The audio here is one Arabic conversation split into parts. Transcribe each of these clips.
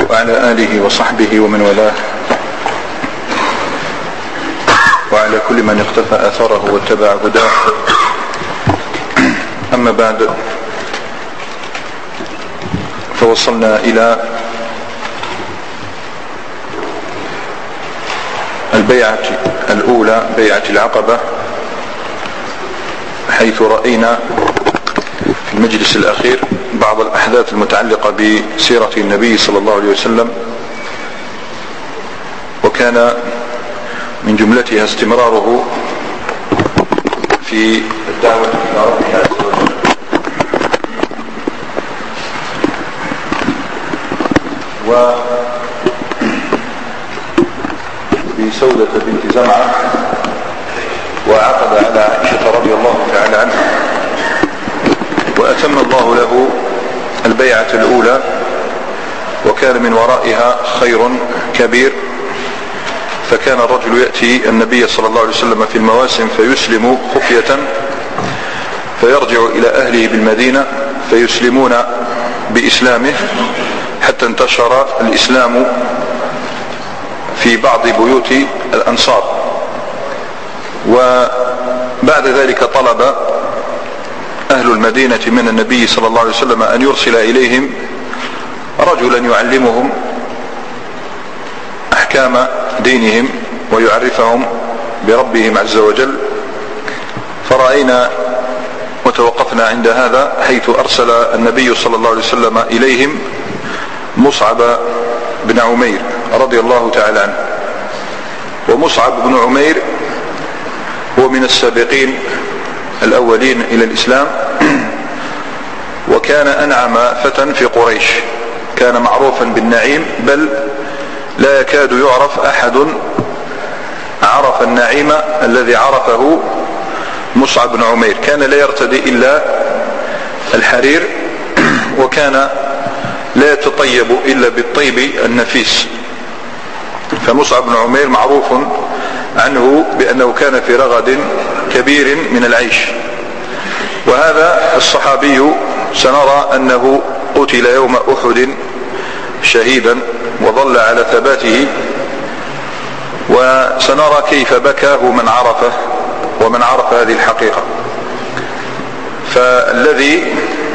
وعلى آله وصحبه ومن والاه وعلى كل من اقتفى أثره واتبع هداه. أما بعد، فوصلنا إلى البيعة الأولى، بيعة العقبة، حيث رأينا في المجلس الأخير بعض الأحداث المتعلقة بسيرة النبي صلى الله عليه وسلم، وكان من جملتها استمراره في الدعوة إلى ربه عز وجل، وبسودة بنت زمعة، وعقد على عائشة رضي الله تعالى عنها، وأتم الله له البيعة الأولى، وكان من ورائها خير كبير. فكان الرجل يأتي النبي صلى الله عليه وسلم في المواسم فيسلم خفية، فيرجع إلى أهله بالمدينة فيسلمون بإسلامه حتى انتشر الإسلام في بعض بيوت الأنصار. وبعد ذلك طلب أهل المدينة من النبي صلى الله عليه وسلم أن يرسل إليهم رجلا يعلمهم أحكام دينهم ويعرفهم بربهم عز وجل. فرأينا وتوقفنا عند هذا، حيث أرسل النبي صلى الله عليه وسلم إليهم مصعب بن عمير رضي الله تعالى عنه. ومصعب بن عمير هو من السابقين الأولين إلى الإسلام، وكان أنعم فتى في قريش، كان معروفا بالنعيم، بل لا يكاد يعرف أحد عرف النعيم الذي عرفه مصعب بن عمير. كان لا يرتدي إلا الحرير، وكان لا يتطيب إلا بالطيب النفيس. فمصعب بن عمير معروف عنه بأنه كان في رغد كبير من العيش. وهذا الصحابي سنرى أنه قتل يوم أحد شهيدا وظل على ثباته، وسنرى كيف بكاه من عرفه ومن عرف هذه الحقيقة. فالذي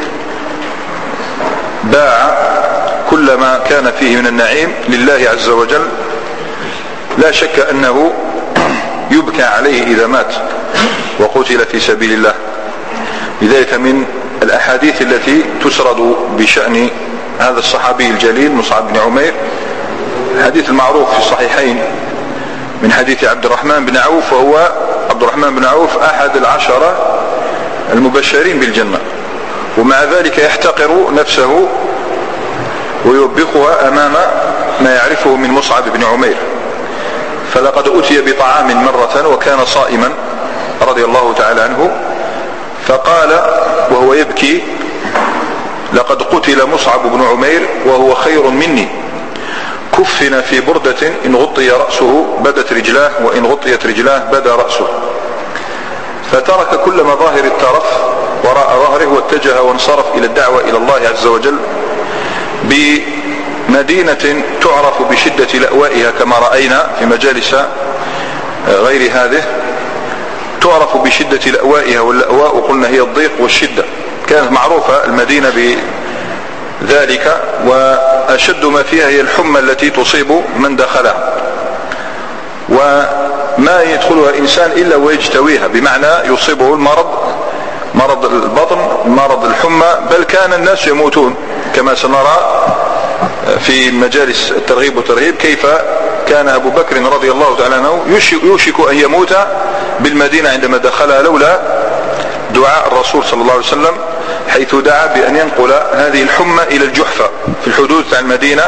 باع كل ما كان فيه من النعيم لله عز وجل لا شك أنه يبكى عليه إذا مات وقتل في سبيل الله. لذلك من الأحاديث التي تسرد بشأن هذا الصحابي الجليل مصعب بن عمير الحديث المعروف في الصحيحين من حديث عبد الرحمن بن عوف، وهو عبد الرحمن بن عوف أحد العشرة المبشرين بالجنة، ومع ذلك يحتقر نفسه ويوبخها أمام ما يعرفه من مصعب بن عمير. فلقد أتي بطعام مرة وكان صائما رضي الله تعالى عنه، فقال وهو يبكي: لقد قتل مصعب بن عمير وهو خير مني، كفن في بردة إن غطي رأسه بدت رجلاه، وإن غطيت رجلاه بدا رأسه. فترك كل مظاهر الترف وراء ظهره واتجه وانصرف إلى الدعوة إلى الله عز وجل بمدينة تعرف بشدة لأوائها، كما رأينا في مجالس غير هذه، تعرف بشدة لأوائها، واللأواء قلنا هي الضيق والشدة. كانت معروفة المدينة بذلك، وأشد ما فيها هي الحمى التي تصيب من دخلها، وما يدخلها الإنسان إلا ويجتويها، بمعنى يصيبه المرض، مرض البطن، مرض الحمى، بل كان الناس يموتون كما سنرى في مجالس الترغيب والترهيب، كيف كان أبو بكر رضي الله تعالى عنه يوشك أن يموت بالمدينة عندما دخلها، لولا دعاء الرسول صلى الله عليه وسلم، حيث دعا بأن ينقل هذه الحمى إلى الجحفة في الحدود عن المدينة،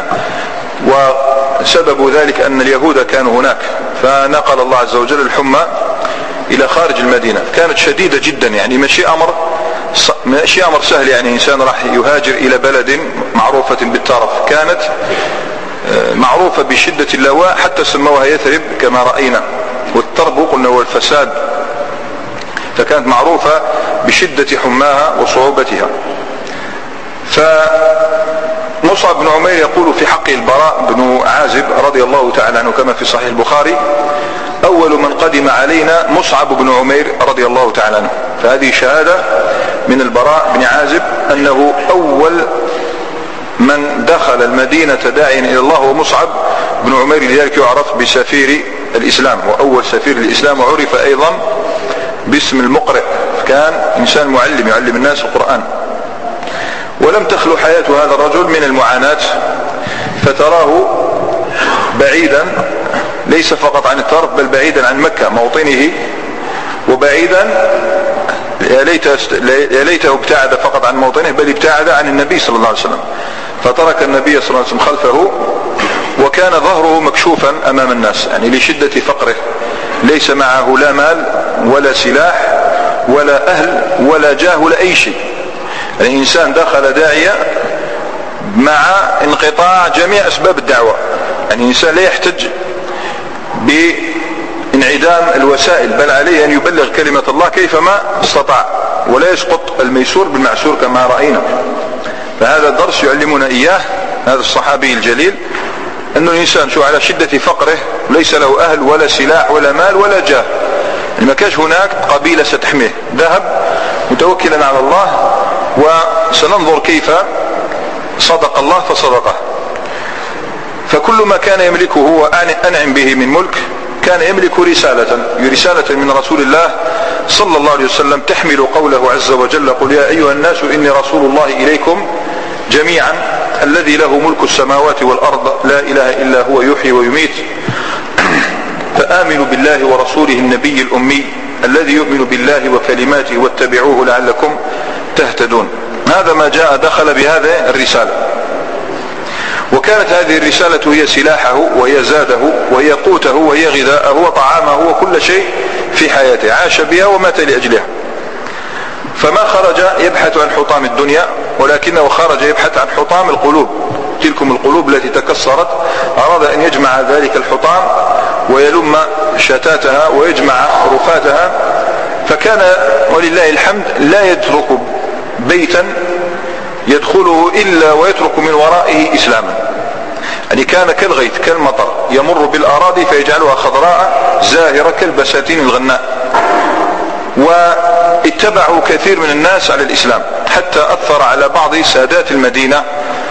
وسبب ذلك أن اليهود كانوا هناك، فنقل الله عز وجل الحمى إلى خارج المدينة. كانت شديدة جدا، يعني ماشي أمر سهل، يعني إنسان راح يهاجر إلى بلد معروفة بالترف، كانت معروفة بشدة اللواء، حتى سموها يثرب كما رأينا. والترب قلنا هو الفساد، فكانت معروفة بشدة حماها وصعوبتها. مصعب بن عمير يقول في حق البراء بن عازب رضي الله تعالى عنه كما في صحيح البخاري: أول من قدم علينا مصعب بن عمير رضي الله تعالى عنه. فهذه شهادة من البراء بن عازب أنه أول من دخل المدينة داعيا إلى الله هو مصعب بن عمير، لذلك يعرف بسفير الإسلام، وأول سفير الإسلام، وعرف أيضا باسم المقرئ، كان إنسان معلم يعلم الناس القرآن. ولم تخلو حياة هذا الرجل من المعاناة، فتراه بعيدا ليس فقط عن الترف بل بعيدا عن مكة موطنه، وبعيدا يا ليته ابتعد فقط عن موطنه بل ابتعد عن النبي صلى الله عليه وسلم، فترك النبي صلى الله عليه وسلم خلفه، وكان ظهره مكشوفا أمام الناس، يعني لشدة فقره، ليس معه لا مال ولا سلاح ولا أهل ولا جاه ولا أي شيء. يعني إنسان دخل داعية مع انقطاع جميع أسباب الدعوة، يعني إنسان لا يحتج بانعدام الوسائل، بل عليه أن يبلغ كلمة الله كيفما استطاع، ولا يسقط الميسور بالمعسور كما رأينا. فهذا الدرس يعلمنا إياه هذا الصحابي الجليل، أنه الإنسان شو على شدة فقره ليس له أهل ولا سلاح ولا مال ولا جاه، يعني ما كانش هناك قبيلة ستحميه، ذهب متوكلا على الله، وسننظر كيف صدق الله فصدقه. فكل ما كان يملكه هو أنعم به من ملك كان يملك رسالة من رسول الله صلى الله عليه وسلم تحمل قوله عز وجل: قل يا أيها الناس إني رسول الله إليكم جميعا الذي له ملك السماوات والأرض لا إله إلا هو يحيي ويميت فآمنوا بالله ورسوله النبي الأمي الذي يؤمن بالله وكلماته واتبعوه لعلكم تهتدون. هذا ما جاء دخل بهذه الرسالة، وكانت هذه الرسالة هي سلاحه وهي زاده وهي قوته وهي غذاءه وطعامه وكل شيء في حياته، عاش بها ومات لأجلها. فما خرج يبحث عن حطام الدنيا، ولكنه خرج يبحث عن حطام القلوب، تلكم القلوب التي تكسرت. أراد أن يجمع ذلك الحطام ويلم شتاتها ويجمع رفاتها، فكان ولله الحمد لا يترك بيتا يدخله إلا ويترك من ورائه إسلاما، يعني كان كالغيث كالمطر يمر بالأراضي فيجعلها خضراء زاهرة كالبساتين الغناء. واتبعوا كثير من الناس على الإسلام حتى أثر على بعض سادات المدينة،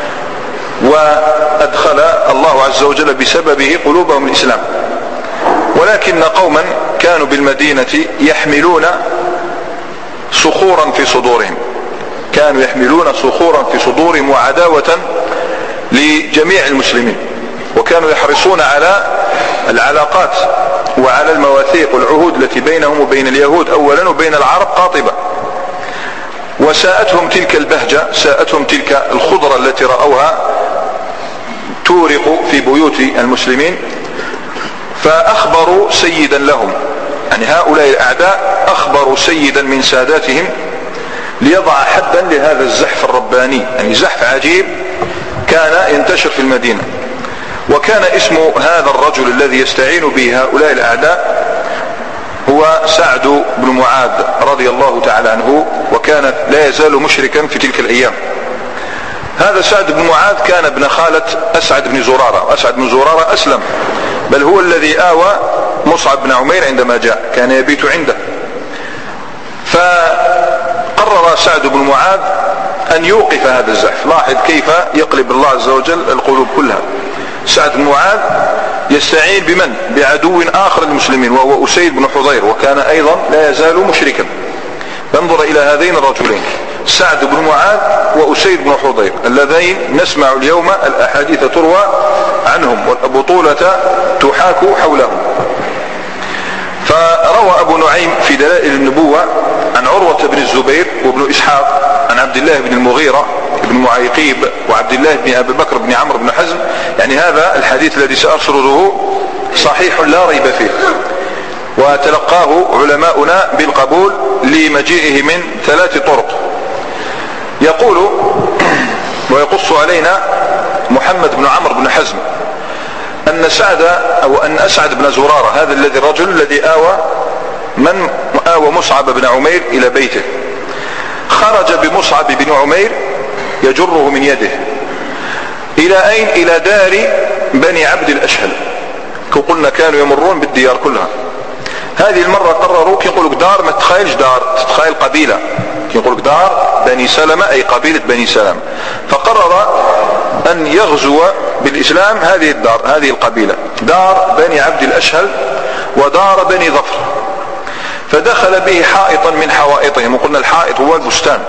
وأدخل الله عز وجل بسببه قلوبهم الإسلام. ولكن قوما كانوا بالمدينة يحملون صخورا في صدورهم، كانوا يحملون صخورا في صدورهم وعداوة لجميع المسلمين، وكانوا يحرصون على العلاقات وعلى المواثيق والعهود التي بينهم وبين اليهود أولا وبين العرب قاطبة. وساءتهم تلك البهجة، ساءتهم تلك الخضرة التي رأوها تورق في بيوت المسلمين، فأخبروا سيدا لهم، يعني هؤلاء الأعداء أخبروا سيدا من ساداتهم ليضع حدا لهذا الزحف الرباني، يعني زحف عجيب كان ينتشر في المدينة. وكان اسم هذا الرجل الذي يستعين به هؤلاء الأعداء هو سعد بن معاذ رضي الله تعالى عنه، وكان لا يزال مشركا في تلك الأيام. هذا سعد بن معاذ كان ابن خالة أسعد بن زرارة، وأسعد بن زرارة أسلم، بل هو الذي آوى مصعب بن عمير عندما جاء، كان يبيت عنده. فقرر سعد بن معاذ أن يوقف هذا الزحف. لاحظ كيف يقلب الله عز وجل القلوب كلها. سعد بن معاذ يستعين بمن؟ بعدو آخر للمسلمين وهو أسيد بن حضير، وكان أيضا لا يزال مشركا. فانظر إلى هذين الرجلين، سعد بن معاذ وأسيد بن حضير، اللذين نسمع اليوم الأحاديث تروى عنهم والبطولة تحاك حولهم. فروى أبو نعيم في دلائل النبوة عن عروة بن الزبير وابن إسحاق عن عبد الله بن المغيرة بن معيقيب وعبد الله بن أبي بكر بن عمرو بن حزم، يعني هذا الحديث الذي سأسرده صحيح لا ريب فيه، وتلقاه علماؤنا بالقبول لمجيئه من 3 طرق. يقول ويقص علينا محمد بن عمرو بن حزم أن أسعد بن زرارة هذا الرجل الذي آوى مصعب بن عمير إلى بيته، خرج بمصعب بن عمير يجره من يده إلى أين؟ إلى دار بني عبد الأشهل. قلنا كانوا يمرون بالديار كلها. هذه المرة قرروا كي يقولوا دار، ما تتخيلش دار، تتخيل قبيلة. كي يقولوا دار بني سلمة أي قبيلة بني سلمة. فقرر أن يغزو بالإسلام هذه الدار، هذه القبيلة، دار بني عبد الأشهل ودار بني ظفر. فدخل به حائطا من حوائطهم، وقلنا الحائط هو البستان.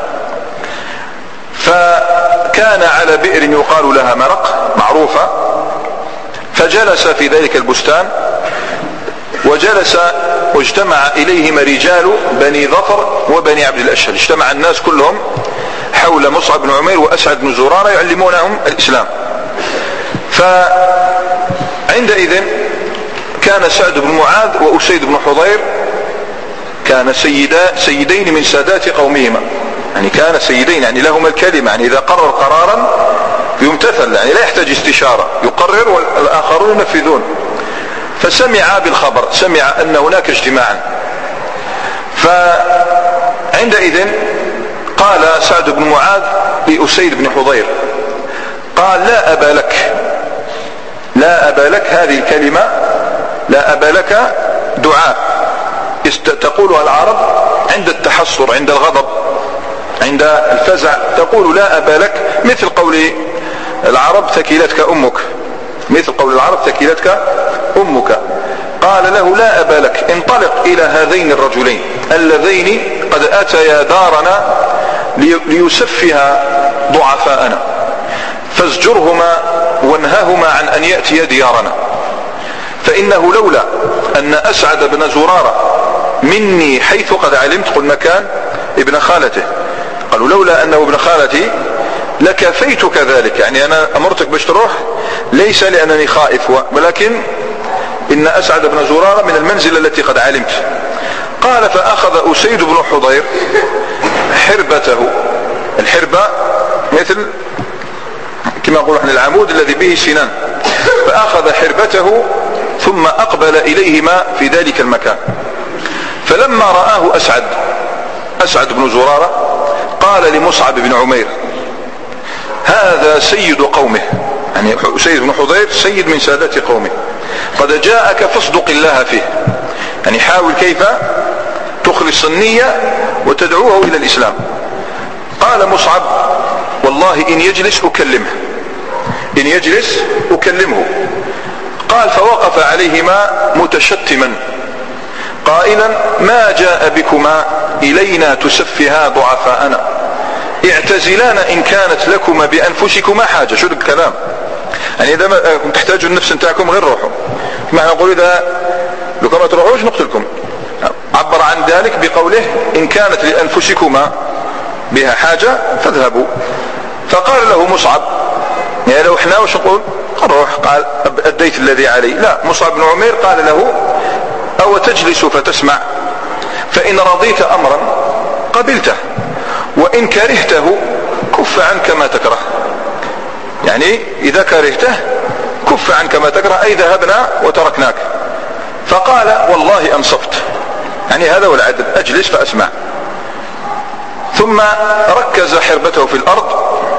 فكان على بئر يقال لها مرق معروفة، فجلس في ذلك البستان، وجلس واجتمع إليهما رجال بني ظفر وبني عبد الأشهل. اجتمع الناس كلهم حول مصعب بن عمير وأسعد بن زرارة يعلمونهم الإسلام. فعندئذ كان سعد بن معاذ وأسيد بن حضير كان سيدين من سادات قومهما، يعني كان سيدين، يعني لهما الكلمة، يعني إذا قرر قرارا يمتثل، يعني لا يحتاج استشارة، يقرر والآخرون ينفذون. فسمع بالخبر، سمع أن هناك اجتماعا. فعندئذ قال سعد بن معاذ لأسيد بن حضير، قال لا أبا لك، لا أبا لك، هذه الكلمة لا أبا لك دعاء تقولها العرب عند التحسر، عند الغضب، عند الفزع، تقول لا أبا لك، مثل قول العرب ثكلتك أمك، مثل قول العرب ثكلتك أمك. قال له لا أبا لك، انطلق إلى هذين الرجلين اللذين قد أتيا دارنا ليسفها ضعفاءنا، فازجرهما وانهاهما عن أن يأتي ديارنا، فإنه لولا أن أسعد بن زرارة مني حيث قد علمت، قل مكان ابن خالته، قالوا لولا أنه ابن خالتي لكفيتك ذلك، يعني أنا أمرتك باش تروح ليس لأنني خائف، ولكن إن أسعد بن زرارة من المنزلة التي قد علمت. قال فأخذ أسيد بن حضير حربته، الحربة مثل كما نقول احنا العمود الذي به سنان، فأخذ حربته ثم أقبل إليهما في ذلك المكان. فلما رآه أسعد بن زرارة قال لمصعب بن عمير هذا سيد قومه، يعني أسيد بن حضير سيد من سادة قومه، قد جاءك فاصدق الله فيه، يعني حاول كيف تخلص النية وتدعوه إلى الإسلام. قال مصعب والله إن يجلس أكلمه، إن يجلس أكلمه. قال فوقف عليهما متشتما قائلا ما جاء بكما إلينا تسفها ضعفاءنا، اعتزلان إن كانت لكما بأنفسكما حاجة. شو الكلام؟ يعني إذا ما تحتاجوا النفس نتاعكم غير روحوا، ما نقول إذا لكم ما تروحوش نقتلكم. عبر عن ذلك بقوله إن كانت لأنفسكما بها حاجة فاذهبوا. فقال له مصعب يعني لو احنا وش نقول نروح، قال أديت الذي علي. لا، مصعب بن عمير قال له أو تجلس فتسمع، فإن رضيت أمرا قبلته وإن كرهته كف عنك ما تكره، يعني إذا كرهته كف عنك ما تكره، أي ذهبنا وتركناك. فقال والله أنصفت، يعني هذا هو العدل، أجلس فأسمع. ثم ركز حربته في الأرض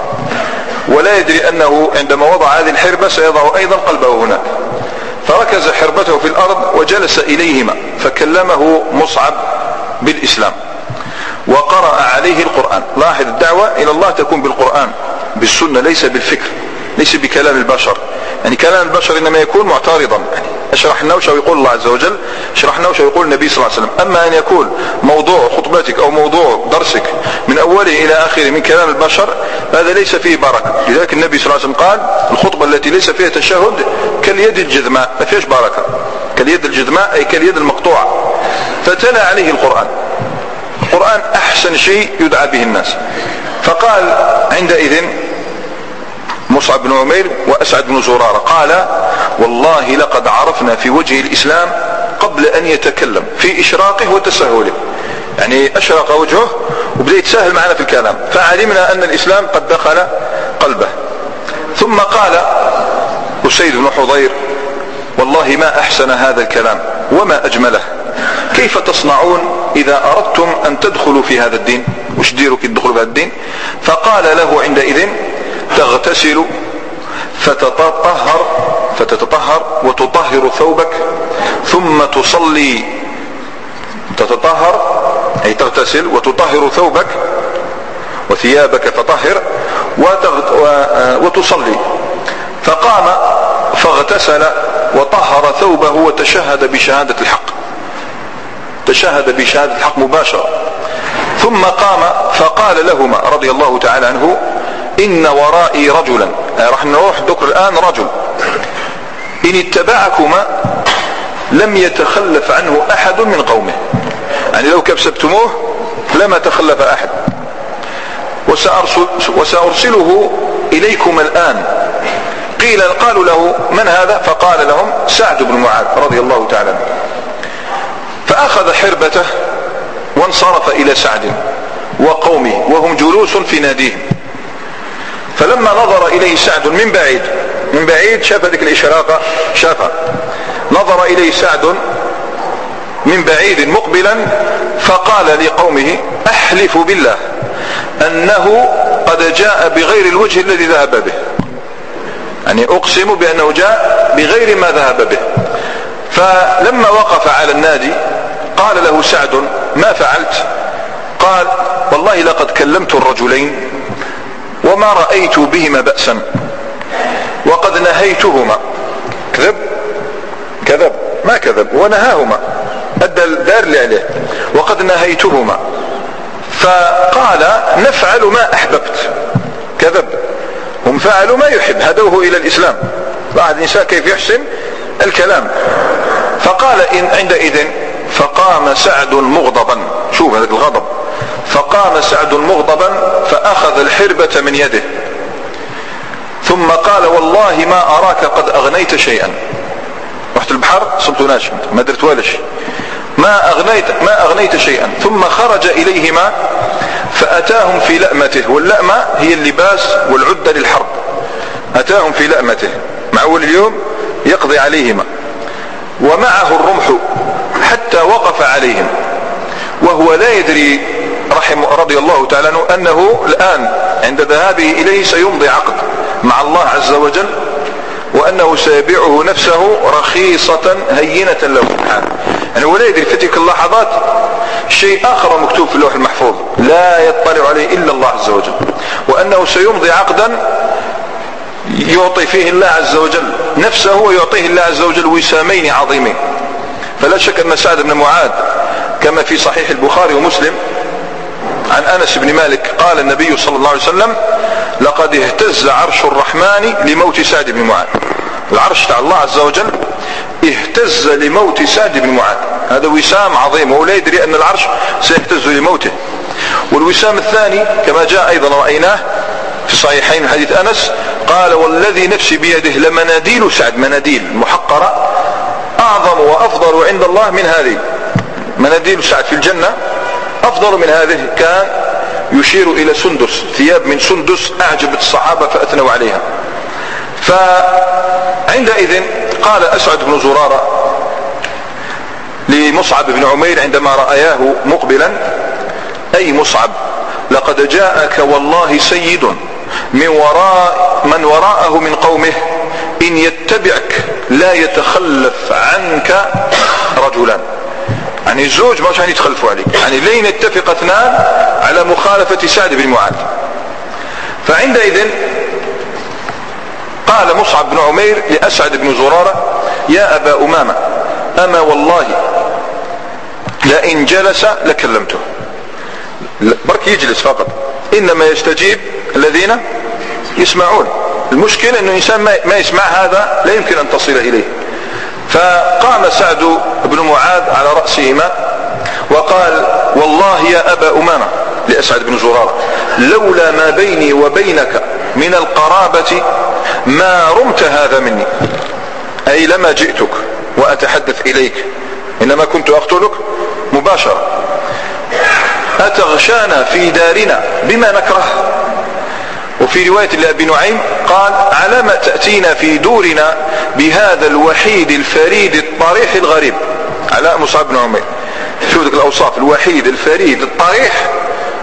ولا يدري أنه عندما وضع هذه الحربة سيضع أيضا قلبه هناك، فركز حربته في الأرض وجلس إليهما، فكلمه مصعب بالإسلام وقرأ عليه القرآن. لاحظ الدعوة إلى الله تكون بالقرآن بالسنة، ليس بالفكر، ليس بكلام البشر. يعني كلام البشر إنما يكون معترضا، يعني اشرح لنا وش يقول الله عز وجل، اشرح لنا وش يقول النبي صلى الله عليه وسلم. أما أن يكون موضوع خطبتك أو موضوع درسك من أوله إلى آخره من كلام البشر، هذا ليس فيه بركة. لذلك النبي صلى الله عليه وسلم قال الخطبة التي ليس فيها تشهد كاليد الجذماء، ما فيهاش بركة، كاليد الجذماء أي كاليد المقطوعة. فتلا عليه القرآن، القرآن أحسن شيء يدعى به الناس. فقال عندئذ مصعب بن عمير وأسعد بن زرارة قال والله لقد عرفنا في وجه الإسلام قبل أن يتكلم في إشراقه وتسهله، يعني أشرق وجهه وبدأ يتساهل معنا في الكلام، فعلمنا أن الإسلام قد دخل قلبه. ثم قال أسيد بن حضير والله ما أحسن هذا الكلام وما أجمله، كيف تصنعون إذا أردتم أن تدخلوا في هذا الدين؟ وش ديروا كي تدخلوا في هذا الدين؟ فقال له عندئذ تغتسل فتتطهر وتطهر ثوبك ثم تصلي. تتطهر أي تغتسل وتطهر ثوبك وثيابك فطهر وتصلي. فقام فاغتسل وطهر ثوبه وتشهد بشهادة الحق، تشهد بشهادة الحق مباشرة. ثم قام فقال لهما رضي الله تعالى عنه: إن ورائي رجلا، راح نروح ذكر الآن رجل إن اتبعكما لم يتخلف عنه أحد من قومه، يعني لو كبسبتموه لما تخلف أحد، وسأرسله إليكم الآن. قالوا له: من هذا؟ فقال لهم: سعد بن معاذ رضي الله تعالى عنه. فأخذ حربته وانصرف إلى سعد وقومه وهم جلوس في ناديهم. فلما نظر إليه سعد من بعيد شاف هذه الإشراقة، شافها، نظر إليه سعد من بعيد مقبلا فقال لقومه: أحلف بالله أنه قد جاء بغير الوجه الذي ذهب به، يعني أقسم بأنه جاء بغير ما ذهب به. فلما وقف على النادي قال له سعد: ما فعلت؟ قال: والله لقد كلمت الرجلين وما رأيت بهما بأسا وقد نهيتهما. كذب ما كذب، ونهاهما، أدى الدار اللي عليه، وقد نهيتهما. فقال: نفعل ما أحببت. كذب، هم فعلوا ما يحب، هدوه إلى الإسلام. بعض النساء كيف يحسن الكلام. فقال: إن عندئذ فقام سعد مغضبا، شوف هذا الغضب، فقام سعد مغضبا فأخذ الحربة من يده ثم قال: والله ما أراك قد أغنيت شيئا. رحت البحر صبت ناشم ما درت ولا شيء، ما أغنيت شيئا. ثم خرج إليهما فأتاهم في لأمته، واللأمة هي اللباس والعدة للحرب. أتاهم في لأمته، مع أول اليوم يقضي عليهما، ومعه الرمح حتى وقف عليهم وهو لا يدري رضي الله تعالى عنه أنه الآن عند ذهابه إليه سيمضي عقد مع الله عز وجل، وأنه سيبيعه نفسه رخيصة هينة له سبحانه. يعني هو لا يدري في تلك اللحظات شيء آخر مكتوب في اللوح المحفوظ لا يطلع عليه إلا الله عز وجل، وأنه سيمضي عقدا يعطي فيه الله عز وجل نفسه ويعطيه الله عز وجل وسامين عظيمين. فلا شك أن سعد بن معاذ كما في صحيح البخاري ومسلم عن أنس بن مالك قال النبي صلى الله عليه وسلم: لقد اهتز عرش الرحمن لموت سعد بن معاذ. العرش تاع الله عز وجل اهتز لموت سعد بن معاذ. هذا وسام عظيم، ولا يدري أن العرش سيهتز لموته. والوسام الثاني كما جاء أيضا رأيناه في صحيحين من حديث أنس قال: والذي نفسي بيده لمناديل سعد، مناديل محقرة، أعظم وأفضل عند الله من هذه. مناديل سعد في الجنة أفضل من هذه. كان يشير إلى سندس، ثياب من سندس أعجبت الصحابة فأثنوا عليها. فعندئذ قال أسعد بن زرارة لمصعب بن عمير عندما رأياه مقبلا: أي مصعب، لقد جاءك والله سيد من وراءه من قومه إن يتبعك لا يتخلف عنك رجلان. يعني الزوج ما عشان يتخلفوا عليك، يعني لين يتفق اثنان على مخالفة سعد بن معاذ. فعندئذ قال مصعب بن عمير لأسعد بن زرارة: يا أبا أمامة، أما والله لئن جلس لكلمته. برك يجلس فقط، إنما يستجيب الذين يسمعون. المشكلة أنه الإنسان ما يسمع هذا لا يمكن أن تصل إليه. فقام سعد بن معاذ على رأسهما وقال: والله يا أبا أمامة لأسعد بن زرارة، لولا ما بيني وبينك من القرابة ما رمت هذا مني، أي لما جئتك وأتحدث إليك، إنما كنت أقتلك مباشرة. أتغشانا في دارنا بما نكره. وفي رواية لأبي نعيم قال: على ما تأتينا في دورنا بهذا الوحيد الفريد الطريح الغريب. على مصعب بن عمير، شوف ذلك الأوصاف: الوحيد الفريد الطريح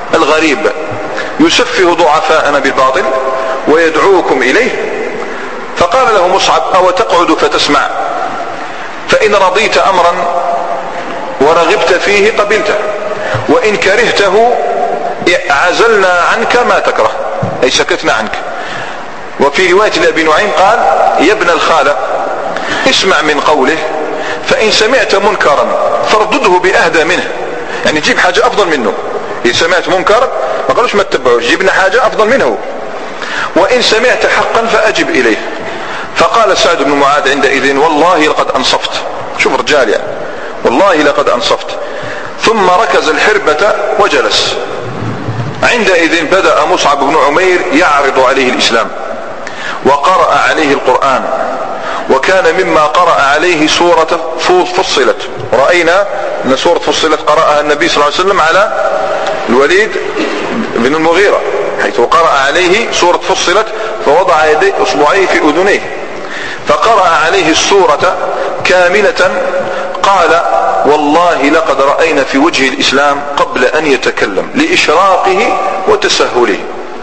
الغريب، يسفه ضعفاءنا بالباطل ويدعوكم إليه، فقال له مصعب: أو تقعد فتسمع؟ فإن رضيت أمرا ورغبت فيه قبلته، وإن كرهته عزلنا عنك ما تكره، أي سكتنا عنك. وفي رواية لأبي نعيم قال: يا ابن الخالة اسمع من قوله، فإن سمعت منكرا فاردده بأهدى منه، يعني جيب حاجة أفضل منه. إذا سمعت منكر ما قالوش ما تتبعوش، جيبنا حاجة أفضل منه. وإن سمعت حقا فأجب إليه. فقال سعد بن معاذ عندئذ: والله لقد أنصفت. شوف رجال يعني، والله لقد أنصفت. ثم ركز الحربة وجلس. عندئذ بدأ مصعب بن عمير يعرض عليه الإسلام، وقرأ عليه القرآن، وكان مما قرأ عليه سورة فصلت. رأينا أن سورة فصلت قرأها النبي صلى الله عليه وسلم على الوليد بن المغيرة، حيث قرأ عليه سورة فصلت فوضع يديه أصبعيه في أذنيه، فقرأ عليه السورة كاملة. قال: والله لقد رأينا في وجه الإسلام قبل أن يتكلم لإشراقه وتسهله.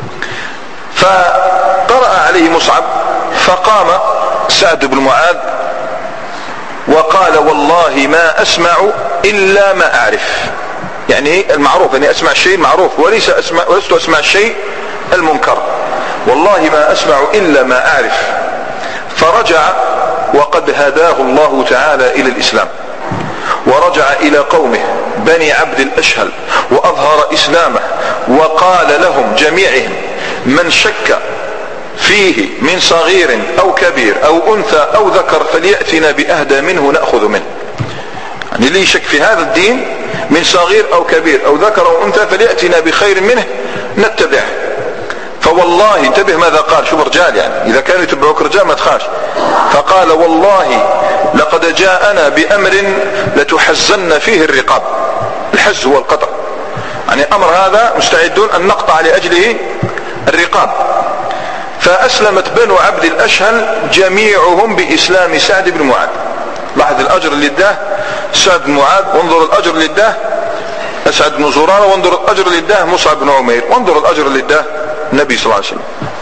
فقرأ عليه مصعب، فقام سعد بن معاذ وقال: والله ما أسمع إلا ما أعرف. يعني المعروف، يعني أسمع الشيء المعروف ولست أسمع الشيء المنكر. والله ما أسمع إلا ما أعرف. فرجع وقد هداه الله تعالى إلى الإسلام، ورجع إلى قومه بني عبد الأشهل وأظهر إسلامه، وقال لهم جميعهم: من شك فيه من صغير أو كبير أو أنثى أو ذكر فليأتنا بأهدى منه نأخذ منه. يعني اللي يشك في هذا الدين من صغير أو كبير أو ذكر أو أنثى فليأتنا بخير منه نتبعه. فوالله انتبه ماذا قال، شوف رجال يعني، إذا كانوا يتبعوك رجال ما تخاف. فقال: والله لقد جاءنا بأمر لتحزن فيه الرقاب. الحز هو القطع، يعني أمر هذا مستعدون أن نقطع لأجله الرقاب. فأسلمت بنو عبد الأشهل جميعهم بإسلام سعد بن معاذ. لاحظ الأجر اللي اداه سعد بن معاذ، وانظر الأجر اللي اداه أسعد بن زرارة، وانظر الأجر اللي اداه مصعب بن عمير، وانظر الأجر اللي اداه النبي صلى الله عليه وسلم.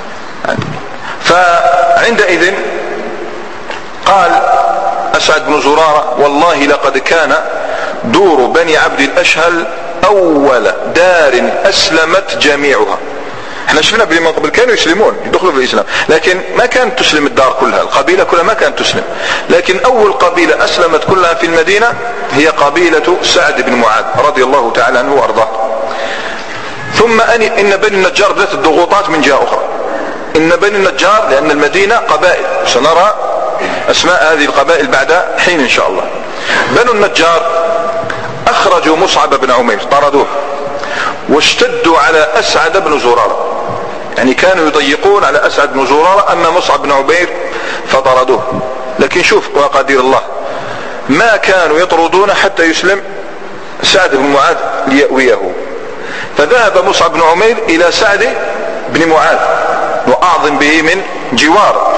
فعندئذ قال أسعد بن زرارة: والله لقد كان دور بني عبد الأشهل أول دار أسلمت جميعها. احنا شفنا من قبل كانوا يسلمون يدخلوا في الإسلام، لكن ما كانت تسلم الدار كلها، القبيلة كلها ما كانت تسلم. لكن أول قبيلة أسلمت كلها في المدينة هي قبيلة سعد بن معاذ رضي الله تعالى عنه وأرضاه. ثم إن بني النجار بدأت الضغوطات من جهة أخرى. إن بني النجار، لأن المدينة قبائل، سنرى أسماء هذه القبائل بعد حين إن شاء الله. بنو النجار أخرجوا مصعب بن عمير، طردوه، واشتدوا على أسعد بن زرارة، يعني كانوا يضيقون على أسعد بن زرارة. أما مصعب بن عمير فطردوه. لكن شوف وقدير الله، ما كانوا يطردون حتى يسلم سعد بن معاذ ليأويه. فذهب مصعب بن عمير إلى سعد بن معاذ وأعظم به من جوار،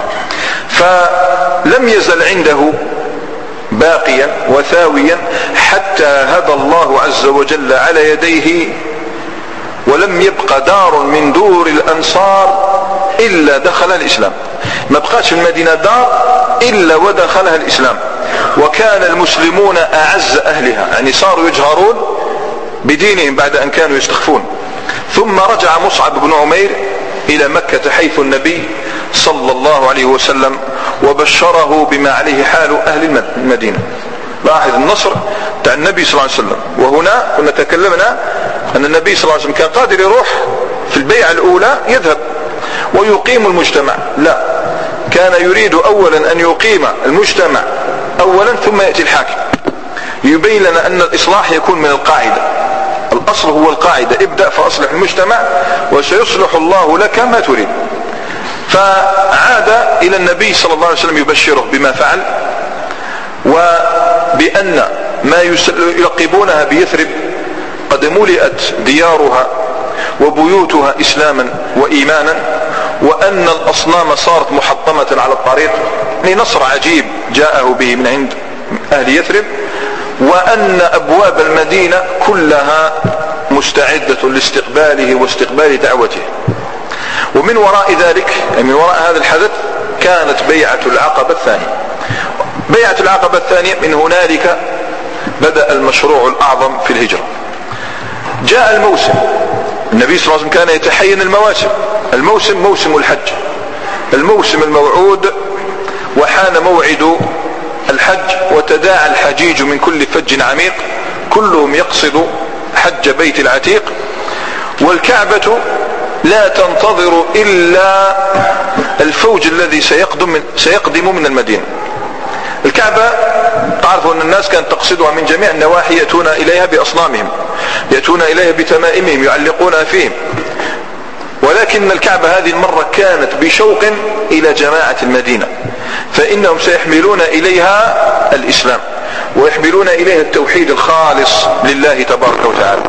فلم يزل عنده باقيا وثاويا حتى هدى الله عز وجل على يديه، ولم يبق دار من دور الأنصار إلا دخلها الإسلام. ما بقاش في المدينة دار إلا ودخلها الإسلام، وكان المسلمون أعز أهلها، يعني صاروا يجهرون بدينهم بعد أن كانوا يستخفون. ثم رجع مصعب بن عمير إلى مكة حيث النبي صلى الله عليه وسلم وبشره بما عليه حال أهل المدينة. لاحظ النصر بتاع النبي صلى الله عليه وسلم. وهنا كنا تكلمنا أن النبي صلى الله عليه وسلم كان قادر يروح في البيعة الأولى يذهب ويقيم المجتمع، لا، كان يريد أولا أن يقيم المجتمع أولا ثم يأتي الحاكم، يبين لنا أن الإصلاح يكون من القاعدة. الأصل هو القاعدة: ابدأ فأصلح المجتمع وسيصلح الله لك ما تريد. فعاد إلى النبي صلى الله عليه وسلم يبشره بما فعل، وبأن ما يلقبونها بيثرب قد ملئت ديارها وبيوتها إسلاما وإيمانا، وأن الأصنام صارت محطمة على الطريق، نصر عجيب جاءه به من عند أهل يثرب، وأن أبواب المدينة كلها مستعدة لاستقباله واستقبال دعوته. ومن وراء ذلك، من وراء هذا الحدث، كانت بيعة العقبة الثانية. بيعة العقبة الثانية من هنالك بدأ المشروع الأعظم في الهجرة. جاء الموسم، النبي صلى الله عليه وسلم كان يتحين المواسم. الموسم موسم الحج، الموسم الموعود، وحان موعد الحج وتداعى الحجيج من كل فج عميق، كلهم يقصد حج بيت العتيق، والكعبة لا تنتظر إلا الفوج الذي سيقدم من المدينة. الكعبة تعرفوا أن الناس كانت تقصدها من جميع النواحي، يأتون إليها بأصنامهم، يأتون إليها بتمائمهم، يعلقونها فيهم، ولكن الكعبة هذه المرة كانت بشوق إلى جماعة المدينة، فإنهم سيحملون إليها الإسلام ويحملون إليها التوحيد الخالص لله تبارك وتعالى.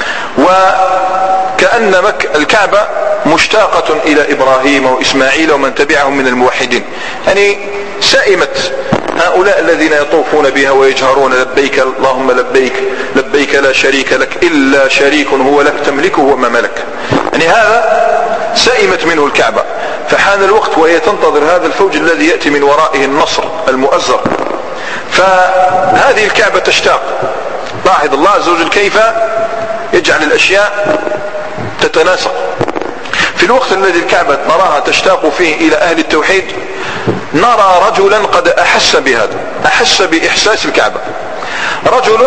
وكأن الكعبة مشتاقة إلى إبراهيم وإسماعيل ومن تبعهم من الموحدين، يعني سئمت هؤلاء الذين يطوفون بها ويجهرون لبيك اللهم لبيك لبيك لا شريك لك إلا شريك هو لك تملكه وما ملك، يعني هذا سئمت منه الكعبة. فحان الوقت وهي تنتظر هذا الفوج الذي يأتي من ورائه النصر المؤزر، فهذه الكعبة تشتاق. لاحظ الله عز وجل كيف يجعل الأشياء تتناسق. في الوقت الذي الكعبة نراها تشتاق فيه إلى أهل التوحيد، نرى رجلا قد أحس بهذا، أحس بإحساس الكعبة. رجل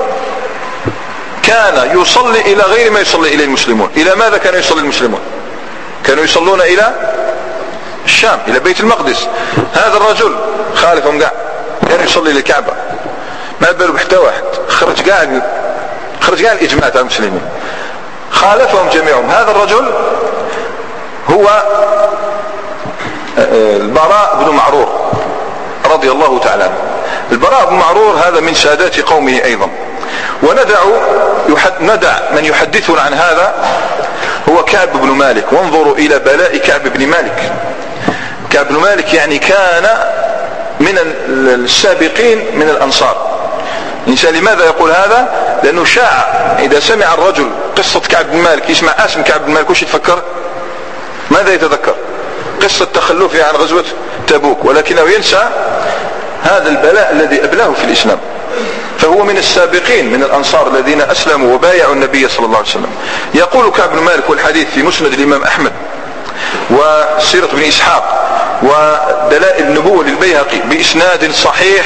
كان يصلي إلى غير ما يصلي إليه المسلمون. إلى ماذا كان يصلي المسلمون؟ كانوا يصلون إلى الشام، إلى بيت المقدس. هذا الرجل خالفهم قاع، كان يصلي للكعبة، ما باله بحتى واحد، خرج قاع الإجماع تاع المسلمين، خالفهم جميعهم. هذا الرجل هو البراء بن معرور رضي الله تعالى عنه. البراء بن معرور هذا من سادات قومه أيضا. وندع من يحدثنا عن هذا هو كعب بن مالك. وانظروا إلى بلاء كعب بن مالك. كعب بن مالك يعني كان من السابقين من الأنصار. الإنسان لماذا يقول هذا؟ لأنه شاع إذا سمع الرجل قصة كعب بن مالك، يسمع اسم كعب بن مالك وش يتفكر؟ ماذا يتذكر؟ قصة تخلفه عن غزوة تبوك، ولكنه ينسى هذا البلاء الذي أبلاه في الإسلام. فهو من السابقين من الأنصار الذين أسلموا وبايعوا النبي صلى الله عليه وسلم. يقول كعب بن مالك، والحديث في مسند الإمام أحمد وسيرة بن إسحاق ودلائل النبوة للبيهقي بإسناد صحيح،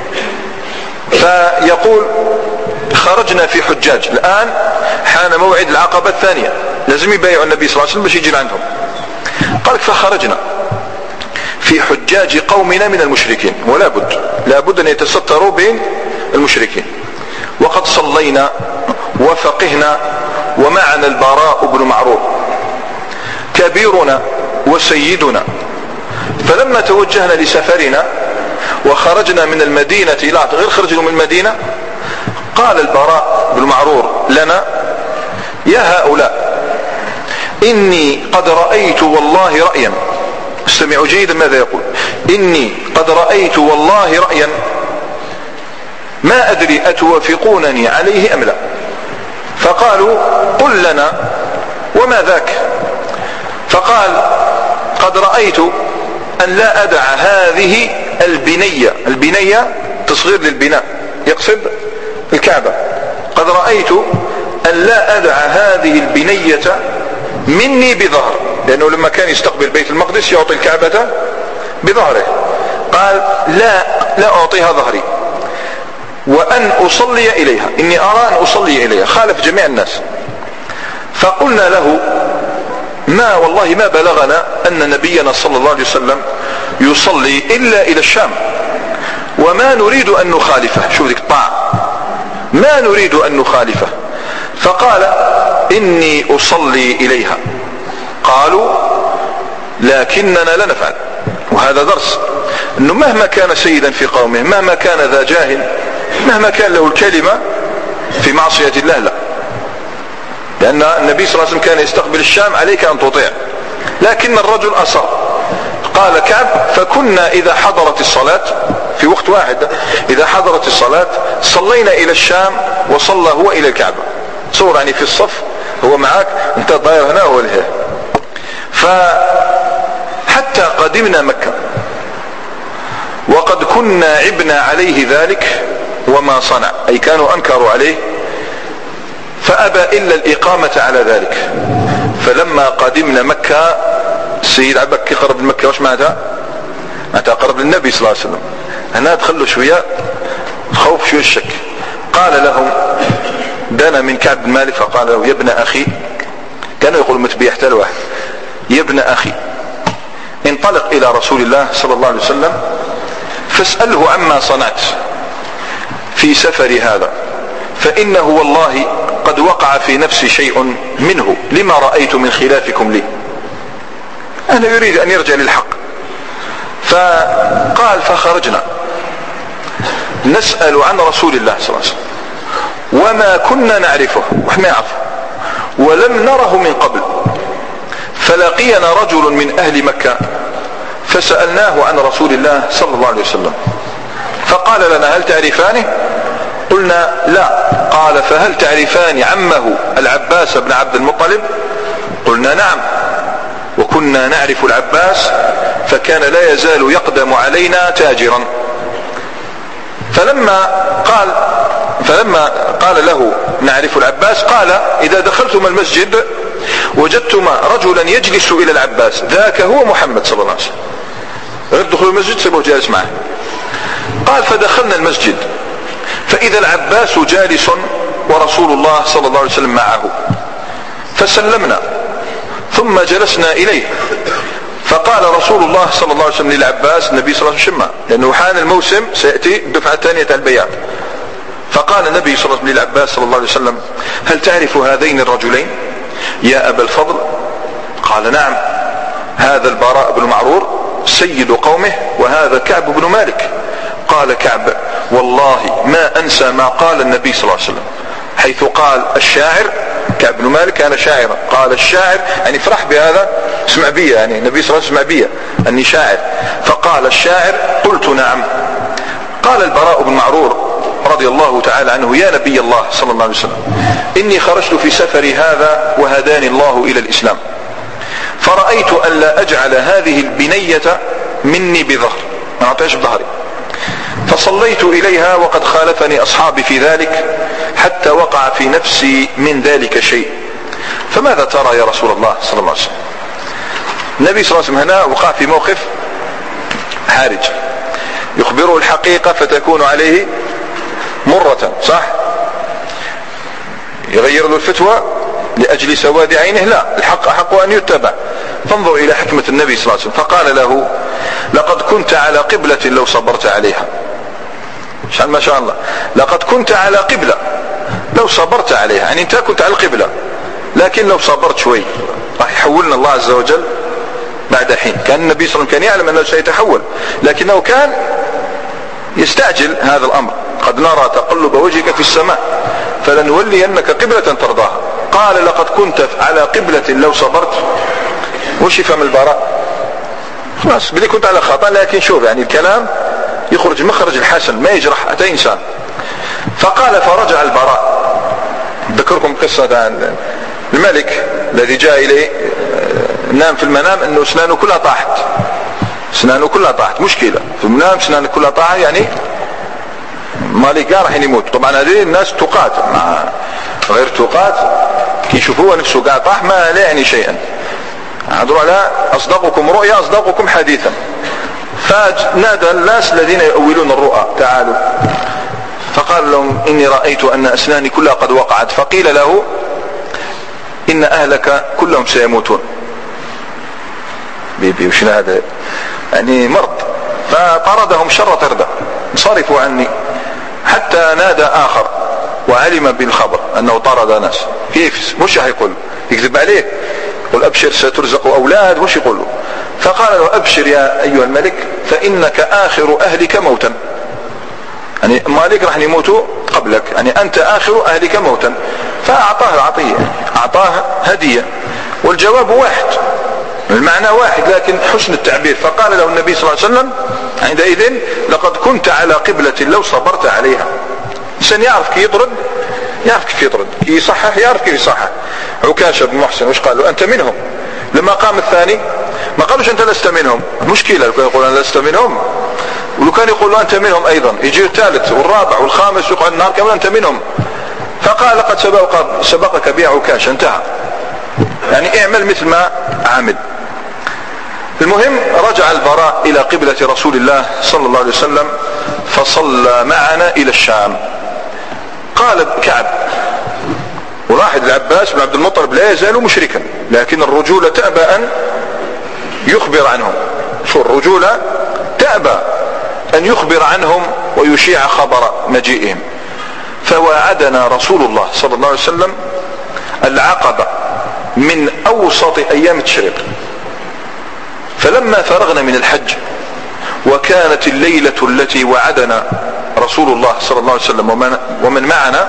فيقول خرجنا في حجاج، الآن حان موعد العقبة الثانية، لازم يبايعوا النبي صلى الله عليه وسلم باش يجي عندهم. قال فخرجنا في حجاج قومنا من المشركين، ولا بد أن يتستروا بين المشركين، وقد صلينا وفقهنا ومعنا البراء بن معرور كبيرنا وسيدنا. فلما توجهنا لسفرنا وخرجنا من المدينة، لا غير خرجنا من المدينة، قال البراء بن معرور لنا يا هؤلاء إني قد رأيت والله رأيا. استمعوا جيدا ماذا يقول. إني قد رأيت والله رأيا ما أدري أتوافقونني عليه أم لا. فقالوا قل لنا وما ذاك. فقال قد رأيت أن لا أدع هذه البنية تصغير للبناء، يقصد الكعبة. قد رأيت أن لا أدع هذه البنية مني بظهر، لأنه لما كان يستقبل بيت المقدس يعطي الكعبة بظهره. قال لا أعطيها ظهري، وأن أصلي إليها، إني أرى أن أصلي إليها، خالف جميع الناس. فقلنا له والله ما بلغنا أن نبينا صلى الله عليه وسلم يصلي إلا إلى الشام، وما نريد أن نخالفه. شوف ذيك الطاعة، ما نريد أن نخالفه. فقال إني أصلي إليها. قالوا لكننا لا نفعل. وهذا درس أنه مهما كان سيدا في قومه، مهما كان ذا جاه، مهما كان له الكلمة في معصية الله، لا، لأن النبي صلى الله عليه وسلم كان يستقبل الشام، عليك أن تطيع. لكن الرجل أصر. قال كعب فكنا إذا حضرت الصلاة في وقت واحد، إذا حضرت الصلاة صلينا إلى الشام وصلى هو إلى الكعبة. تصور يعني في الصف هو معك، انت ضاير هنا وهو لهنا. فحتى قدمنا مكة، وقد كنا عبنا عليه ذلك وما صنع، أي كانوا أنكروا عليه فأبى إلا الإقامة على ذلك. فلما قدمنا مكة، السيد عبك قرب لمكة، وش معناتها؟ معناتها قرب للنبي صلى الله عليه وسلم. هنا دخلوا شوية خوف، شوية الشك. قال لهم، دنا من كعب بن مالك فقال له: يا ابن أخي، كانوا يقولوا متبيع حتى الواحد، يا ابن أخي انطلق إلى رسول الله صلى الله عليه وسلم فاسأله عما صنعت في سفر هذا، فإنه والله قد وقع في نفسي شيء منه لما رأيت من خلافكم لي. أنا يريد أن يرجع للحق. فقال: فخرجنا نسأل عن رسول الله صلى الله عليه وسلم وما كنا نعرفه، وإحنا نعرفه ولم نره من قبل، فلقينا رجل من أهل مكة فسألناه عن رسول الله صلى الله عليه وسلم، فقال لنا: هل تعرفانه؟ قلنا: لا. قال: فهل تعرفان عمه العباس بن عبد المطلب؟ قلنا: نعم، وكنا نعرف العباس فكان لا يزال يقدم علينا تاجرا. فلما قال له: نعرف العباس، قال: إذا دخلتما المسجد وجدتما رجلا يجلس إلى العباس ذاك هو محمد صلى الله عليه وسلم. غير دخلوا المسجد سيبوه جالس معه. قال: فدخلنا المسجد فإذا العباس جالس ورسول الله صلى الله عليه وسلم معه، فسلمنا ثم جلسنا إليه، فقال رسول الله صلى الله عليه وسلم للعباس: النبي صلى الله عليه وسلم لأنه حان الموسم سيأتي الدفعة الثانية البيعة، فقال النبي صلى الله عليه وسلم للعباس صلى الله عليه وسلم: هل تعرف هذين الرجلين يا أبا الفضل؟ قال: نعم، هذا البراء بن معرور سيد قومه، وهذا كعب بن مالك. قال كعب: والله ما أنسى ما قال النبي صلى الله عليه وسلم، حيث قال الشاعر، كعب بن مالك كان شاعرا، قال الشاعر يعني فرح بهذا، اسمع بي، يعني النبي صلى الله عليه وسلم اسمع بي أني شاعر، فقال الشاعر: قلت نعم. قال البراء بن معرور رضي الله تعالى عنه: يا نبي الله صلى الله عليه وسلم، إني خرجت في سفري هذا وهداني الله إلى الإسلام، فرأيت أن لا أجعل هذه البنية مني بظهر، ما أعطيش بظهري، فصليت إليها وقد خالفني أصحابي في ذلك حتى وقع في نفسي من ذلك شيء، فماذا ترى يا رسول الله صلى الله عليه وسلم؟ النبي صلى الله عليه وسلم هنا وقع في موقف حارج، يخبره الحقيقة فتكون عليه مرة، صح؟ يغير له الفتوى لأجل سواد عينه؟ لا، الحق أحق أن يتبع. فانظر إلى حكمة النبي صلى الله عليه وسلم، فقال له: لقد كنت على قبلة لو صبرت عليها. ما شاء الله، لقد كنت على قبلة لو صبرت عليها، يعني انت كنت على القبلة، لكن لو صبرت شوي راح يحولنا الله عز وجل بعد حين. كان النبي صلى الله عليه وسلم كان يعلم أنه سيتحول، لكنه كان يستعجل هذا الأمر. قد نرى تقلب وجهك في السماء فلنولينك قبلة ترضاها. قال: لقد كنت على قبلة لو صبرت. وش يفهم البراء؟ خلاص بدي كنت على خطأ، لكن شوف يعني الكلام يخرج مخرج الحسن، ما يجرح أتى إنسان. فقال: فرجع البراء. ذكركم قصة عن الملك الذي جاء إليه، نام في المنام أنه أسنانه كلها طاحت، أسنانه كلها طاحت، مشكلة في المنام، أسنانه كلها طاحت، يعني مالك راح يموت. طبعا هذه الناس تقات مع غير تقات، كي يشوفوها نفسه قاعد طاح ما لا يعني شيئا. عذروا على أصدقكم رؤيا أصدقكم حديثا. فنادى الناس الذين يؤولون الرؤى: تعالوا. فقال لهم: إني رأيت أن أسناني كلها قد وقعت. فقيل له: إن أهلك كلهم سيموتون. بيبي وشنا هذا يعني مرض. فطردهم شر طردة، انصرفوا عني. حتى نادى آخر وعلم بالخبر أنه طرد ناس. كيف؟ مش هيقول يكذب عليه، يقول: أبشر سترزق أولاد، وش يقول له؟ فقال له: أبشر يا أيها الملك فإنك آخر أهلك موتا، يعني مالك راح يموتوا قبلك، يعني أنت آخر أهلك موتا. فأعطاه العطية، أعطاه هدية، والجواب واحد، المعنى واحد لكن حسن التعبير. فقال له النبي صلى الله عليه وسلم عندئذ: لقد كنت على قبلة لو صبرت عليها. إنسان يعرف كيف يطرد، يعرف كيف يطرد، كيف يصحح يعرف كيف يصحح. عكاشة بن محسن وش قالوا؟ أنت منهم. لما قام الثاني ما قالوش أنت لست منهم، مشكلة لو يقول أنا لست منهم، ولو كان كان يقول له أنت منهم أيضا، يجي الثالث والرابع والخامس يقعد النار كمان أنت منهم. فقال لقد سبقك بها عكاش، انتهى، يعني اعمل مثل ما عمل. المهم رجع البراء إلى قبلة رسول الله صلى الله عليه وسلم فصلى معنا إلى الشام. قال كعب: ولاحظ العباس بن عبد المطلب لا يزال مشركا، لكن الرجولة تأبى أن يخبر عنهم. شو الرجولة؟ تأبى أن يخبر عنهم ويشيع خبر مجيئهم. فواعدنا رسول الله صلى الله عليه وسلم العقبة من أوسط أيام التشريق. فلما فرغنا من الحج وكانت الليلة التي وعدنا رسول الله صلى الله عليه وسلم ومن معنا،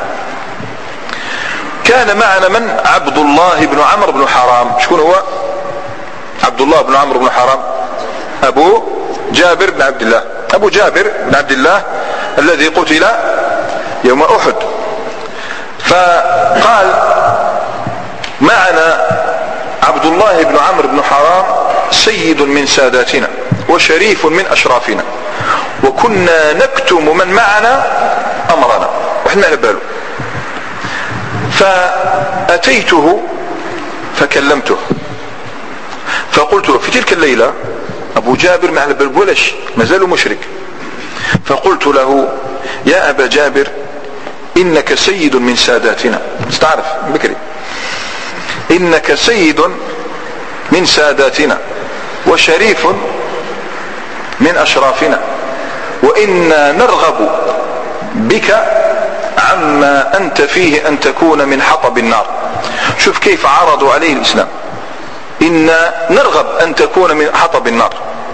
كان معنا من؟ عبد الله بن عمرو بن حرام. شكون هو عبد الله بن عمرو بن حرام؟ أبو جابر بن عبد الله، أبو جابر بن عبد الله الذي قتل يوم أحد. فقال معنا عبد الله بن عمرو بن حرام سيد من ساداتنا وشريف من أشرافنا، وكنا نكتم من معنا أمرنا وإحنا نباله. فأتيته فكلمته فقلت له في تلك الليلة أبو جابر مع البلبلش ما زال مشرك، فقلت له: يا أبا جابر إنك سيد من ساداتنا، استعرف بكري، إنك سيد من ساداتنا وشريف من أشرافنا، وإنا نرغب بك عما أنت فيه أن تكون من حطب النار. شوف كيف عرضوا عليه الإسلام، إنا نرغب أن تكون من حطب النار.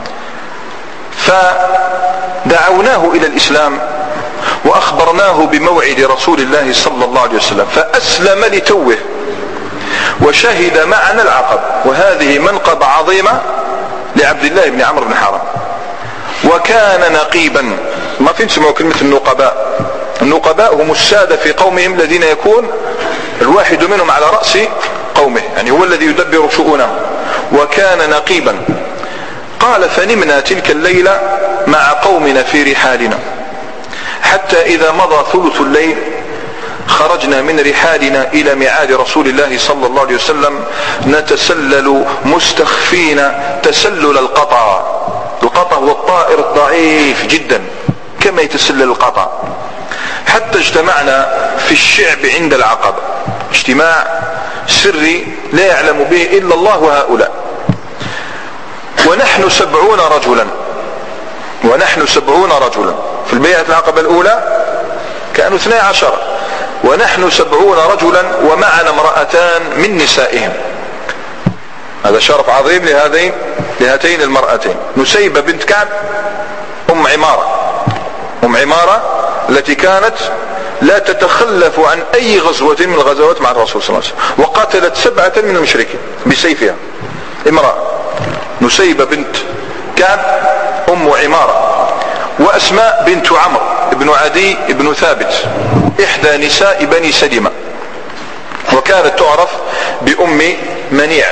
فدعوناه إلى الإسلام وأخبرناه بموعد رسول الله صلى الله عليه وسلم، فأسلم لتوه وشهد معنا العقب. وهذه منقبة عظيمة لعبد الله بن عمرو بن حرام. وكان نقيبا، ما فين سمعوا كلمة النقباء؟ النقباء هم السادة في قومهم الذين يكون الواحد منهم على رأس قومه، يعني هو الذي يدبر شؤونه. وكان نقيبا. قال: فنمنا تلك الليلة مع قومنا في رحالنا، حتى إذا مضى ثلث الليل خرجنا من رحالنا إلى ميعاد رسول الله صلى الله عليه وسلم نتسلل مستخفين تسلل القطع. القطع هو الطائر الضعيف جدا كما يتسلل القطع، حتى اجتمعنا في الشعب عند العقبة، اجتماع سري لا يعلم به إلا الله وهؤلاء. ونحن 70 رجلا، ونحن 70 رجلا. في البيعة العقبة الأولى كانوا 12، ونحن 70 رجلا ومعنا امرأتان من نسائهم. هذا شرف عظيم لهاتين المرأتين، نسيبة بنت كعب أم عمارة التي كانت لا تتخلف عن أي غزوة من الغزوات مع الرسول صلى الله عليه وسلم، وقتلت 7 من المشركين بسيفها. امرأة نسيبة بنت كعب أم عمارة، وأسماء بنت عمرو ابن عدي ابن ثابت إحدى نساء بني سلمة، وكانت تعرف بأم منيع،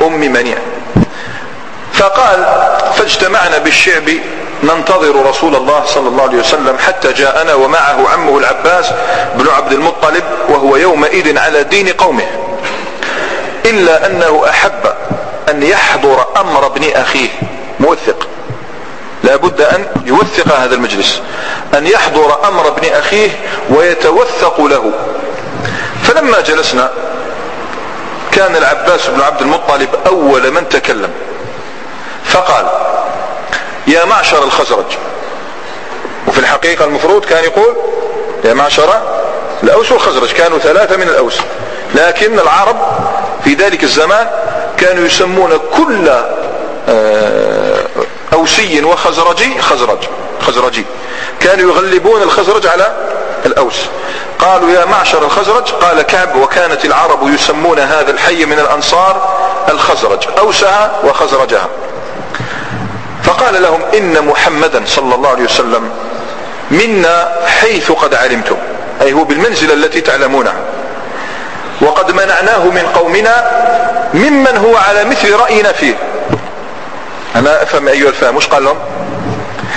فقال: فاجتمعنا بالشعب ننتظر رسول الله صلى الله عليه وسلم حتى جاءنا ومعه عمه العباس بن عبد المطلب، وهو يومئذ على دين قومه، إلا أنه أحب أن يحضر أمر ابن أخيه. موثق، لا بد أن يوثق هذا المجلس، أن يحضر أمر ابن أخيه ويتوثق له. فلما جلسنا كان العباس بن عبد المطلب أول من تكلم، فقال: يا معشر الخزرج. وفي الحقيقة المفروض كان يقول يا معشر الأوس والخزرج، كانوا 3 من الأوس، لكن العرب في ذلك الزمان كانوا يسمون كل أوسي وخزرجي خزرجي، كانوا يغلبون الخزرج على الأوس. قالوا يا معشر الخزرج. قال كعب: وكانت العرب يسمون هذا الحي من الأنصار الخزرج، أوسها وخزرجها. فقال لهم: إن محمدا صلى الله عليه وسلم منا حيث قد علمتم، أي هو بالمنزلة التي تعلمونها، وقد منعناه من قومنا ممن هو على مثل رأينا فيه. أنا أفهم أيها الفهم، مش قال لهم؟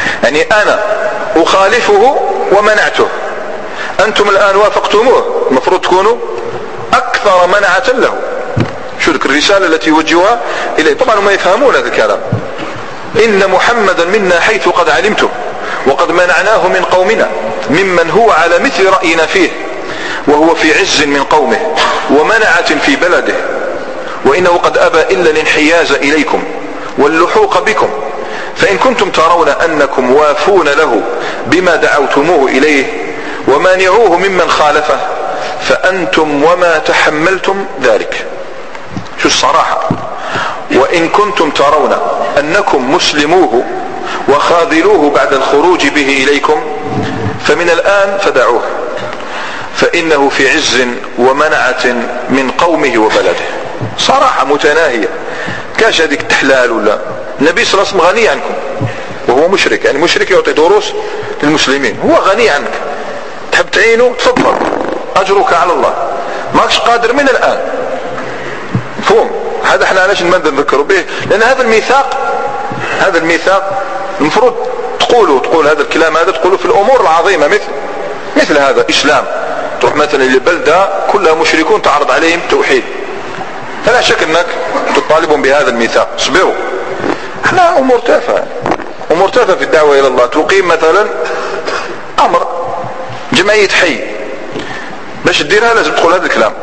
يعني أنا أخالفه ومنعته، أنتم الآن وافقتموه، المفروض تكونوا أكثر منعة له. شو ذلك الرسالة التي يوجهها إليه؟ طبعا هم يفهمون هذا الكلام. إن محمدا منا حيث قد علمتم وقد منعناه من قومنا ممن هو على مثل رأينا فيه وهو في عز من قومه ومنعة في بلده، وإنه قد أبى إلا الانحياز إليكم واللحوق بكم، فإن كنتم ترون أنكم وافون له بما دعوتموه إليه ومانعوه ممن خالفه فأنتم وما تحملتم ذلك. شو الصراحة؟ وإن كنتم ترون أنكم مسلموه وخاذلوه بعد الخروج به إليكم فمن الآن فدعوه، فإنه في عز ومنعة من قومه وبلده. صراحة متناهية، كاش هذيك التحلال ولا النبي صلى الله عليه وسلم غني عنكم وهو مشرك، يعني مشرك يعطي دروس للمسلمين، هو غني عنك، تحب تعينه تفضل أجرك على الله، ماكش قادر من الآن. مفهوم؟ هذا احنا علاش نذكروا به؟ لأن هذا الميثاق المفروض تقول هذا الكلام، هذا تقوله في الأمور العظيمة مثل هذا إسلام. تروح مثلا لبلدة كلها مشركون تعرض عليهم التوحيد، فلا شك أنك تطالبهم بهذا الميثاق. اصبروا، احنا أمور تافهة في الدعوة إلى الله. تقيم مثلا أمر جمعية حي، باش تديرها لازم تقول هذا الكلام.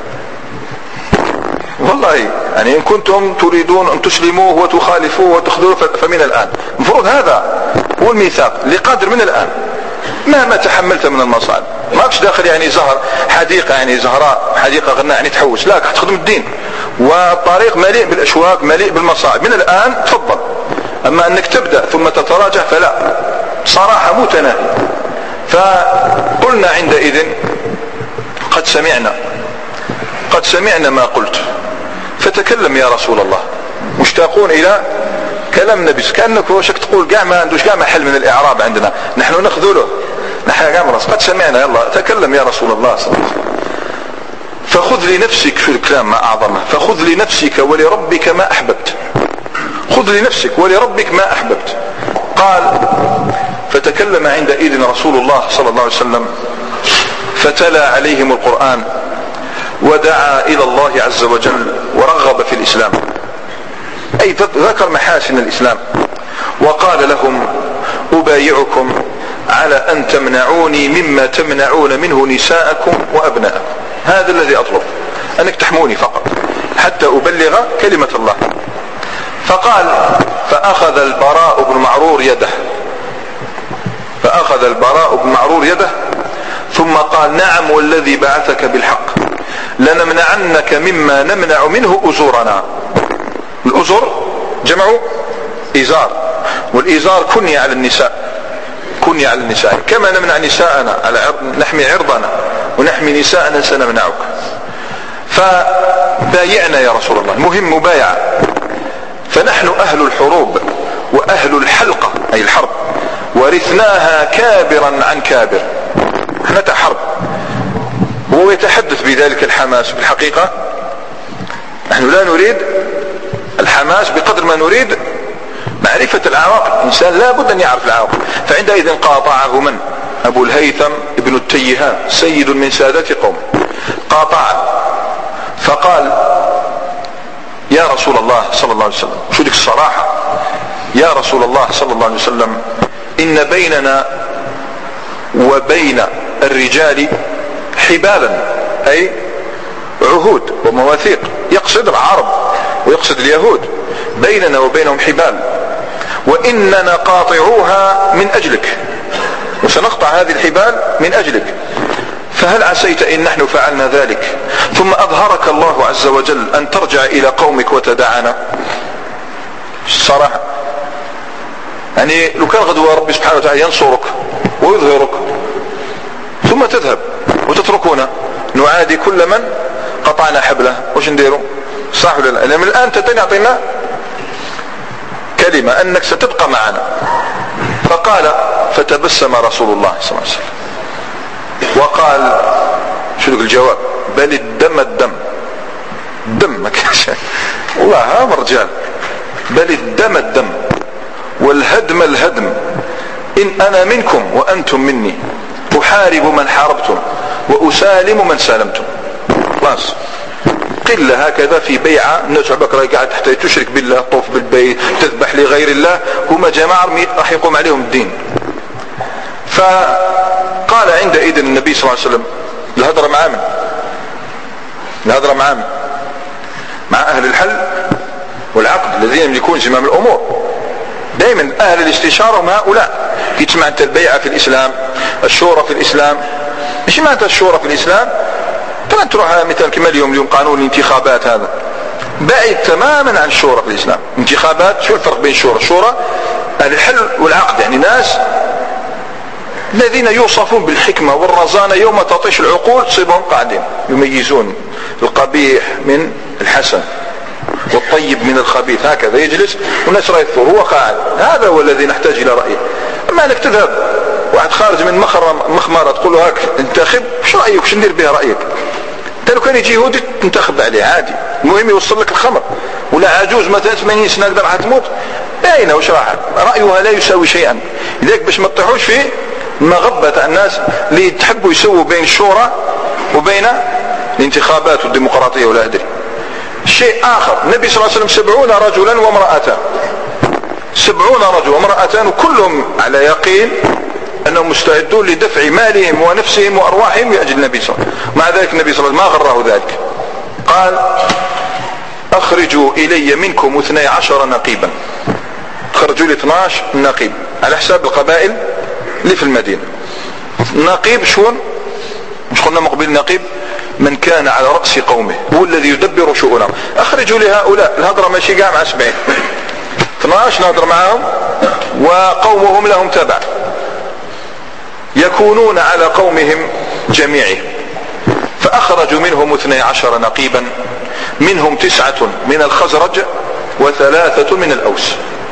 والله يعني إن كنتم تريدون أن تسلموه وتخالفوه وتخذوه فمن الآن. المفروض هذا هو الميثاق اللي قادر من الآن مهما تحملت من المصاعب. ماكش داخل يعني زهر حديقة، يعني زهراء حديقة غنى يعني تحوس، لا، تخدم الدين، والطريق مليء بالأشواك مليء بالمصاعب. من الآن تفضل، أما أنك تبدأ ثم تتراجع فلا، صراحة متناهية. فقلنا عندئذ قد سمعنا ما قلت فتكلم يا رسول الله. مشتاقون إلى كلام النبي، كأنك وشك تقول قاع ما عندوش قاع محل من الإعراب عندنا، نحن نخذله، نحن قاع مرس. قد سمعنا، يلا تكلم يا رسول الله صلى الله عليه وسلم. فخذ لنفسك، شو الكلام ما أعظمه، فخذ لنفسك ولربك ما أحببت. خذ لنفسك ولربك ما أحببت. قال فتكلم عندئذ رسول الله صلى الله عليه وسلم فتلا عليهم القرآن ودعا إلى الله عز وجل ورغب في الإسلام، أي ذكر محاسن الإسلام، وقال لهم أبايعكم على أن تمنعوني مما تمنعون منه نساءكم وأبناءكم. هذا الذي أطلب، أنك تحموني فقط حتى أبلغ كلمة الله. فقال فأخذ البراء بن معرور يده ثم قال نعم والذي بعثك بالحق لنمنعنك مما نمنع منه أزورنا. الأزر جمعوا إزار، والإزار كني على النساء، كما نمنع نساءنا على نحمي عرضنا ونحمي نساءنا سنمنعك. فبايعنا يا رسول الله، مهم مبايعة. فنحن أهل الحروب وأهل الحلقة أي الحرب، ورثناها كابرا عن كابر، احنا حرب. هو يتحدث بذلك الحماس، في الحقيقة نحن لا نريد الحماس بقدر ما نريد معرفة العواقب. الإنسان لا بد أن يعرف العواقب. فعندئذ قاطعه من؟ أبو الهيثم ابن التيهان، سيد من سادات قومه، قاطعه فقال يا رسول الله صلى الله عليه وسلم، شو ديك الصراحة، يا رسول الله صلى الله عليه وسلم إن بيننا وبين الرجال حبالا، أي عهود ومواثيق، يقصد العرب ويقصد اليهود، بيننا وبينهم حبال، وإننا قاطعوها من أجلك، وسنقطع هذه الحبال من أجلك، فهل عسيت إن نحن فعلنا ذلك ثم أظهرك الله عز وجل أن ترجع إلى قومك وتدعنا؟ الصراحة يعني لو كان غدوة ربي سبحانه وتعالى ينصرك ويظهرك ثم تذهب وتتركونا نعادي كل من قطعنا حبله، وش نديروا؟ صح ولا لا؟ لأن من الآن تعطينا كلمة أنك ستبقى معنا. فقال فتبسم رسول الله صلى الله عليه وسلم وقال شو الجواب؟ بل الدم ما كانش والله هذا رجال، بل الدم والهدم إن أنا منكم وأنتم مني، أحارب من حاربتم وأسالم من سالمتم. خلاص قلة هكذا في بيعة الناس عبك قاعد حتى تشرك بالله، طوف بالبيت، تذبح لغير الله، هما جماعة راح يقوم عليهم الدين. فقال عندئذ النبي صلى الله عليه وسلم الهضرة مع من؟ الهضرة مع من؟ مع أهل الحل والعقد الذين يملكون زمام الأمور. دائما أهل الاستشارة هم هؤلاء. يتسمع أنت البيعة في الإسلام، الشورى في الإسلام. مش معناتها الشورى في الإسلام طبعا تروح مثلا كما اليوم قانون الانتخابات هذا بعيد تماما عن الشورى في الإسلام. انتخابات شو الفرق بين الشورى؟ الشورى أهل الحل والعقد، يعني ناس الذين يوصفون بالحكمة والرزانة، يوم تطيش العقول تصيبهم قاعدين يميزون القبيح من الحسن والطيب من الخبيث. هكذا يجلس والناس رأي الثور هو قاعد. هذا هو الذي نحتاج إلى رأيه. أما أنك تذهب واحد خارج من مخمرة تقول له هاك انتخب، شو رأيك؟ شو ندير بها رأيك؟ انت لو كان يجي يهودي تنتخب عليه عادي، المهم يوصل لك الخمر. ولا عجوز مثلا 80 سنة قدر حتموت باينه وش راح رأيها لا يساوي شيئا. لذلك باش ما تطيحوش في مغبة تاع الناس اللي تحبوا يسووا بين الشورى وبين الانتخابات والديمقراطية ولا أدري. شيء آخر، النبي صلى الله عليه وسلم 70 رجلا وامرأتان، 70 رجل وامرأتان، وكلهم على يقين أنهم مستعدون لدفع مالهم ونفسهم وأرواحهم لأجل النبي صلى الله عليه وسلم. مع ذلك النبي صلى الله عليه وسلم ما غره ذلك، قال أخرجوا إلي منكم 12 نقيبا. خرجوا لي 12 نقيب على حساب القبائل اللي في المدينة. نقيب شون؟ مش قلنا مقبل نقيب من كان على رأس قومه، هو الذي يدبر شؤونهم. أخرجوا لهؤلاء، الهضرة ماشي قاع مع 70، 12 نهضر معهم وقومهم لهم تبع، يكونون على قومهم جميعهم. فأخرجوا منهم 12 نقيبا، منهم 9 من الخزرج و3 من الأوس.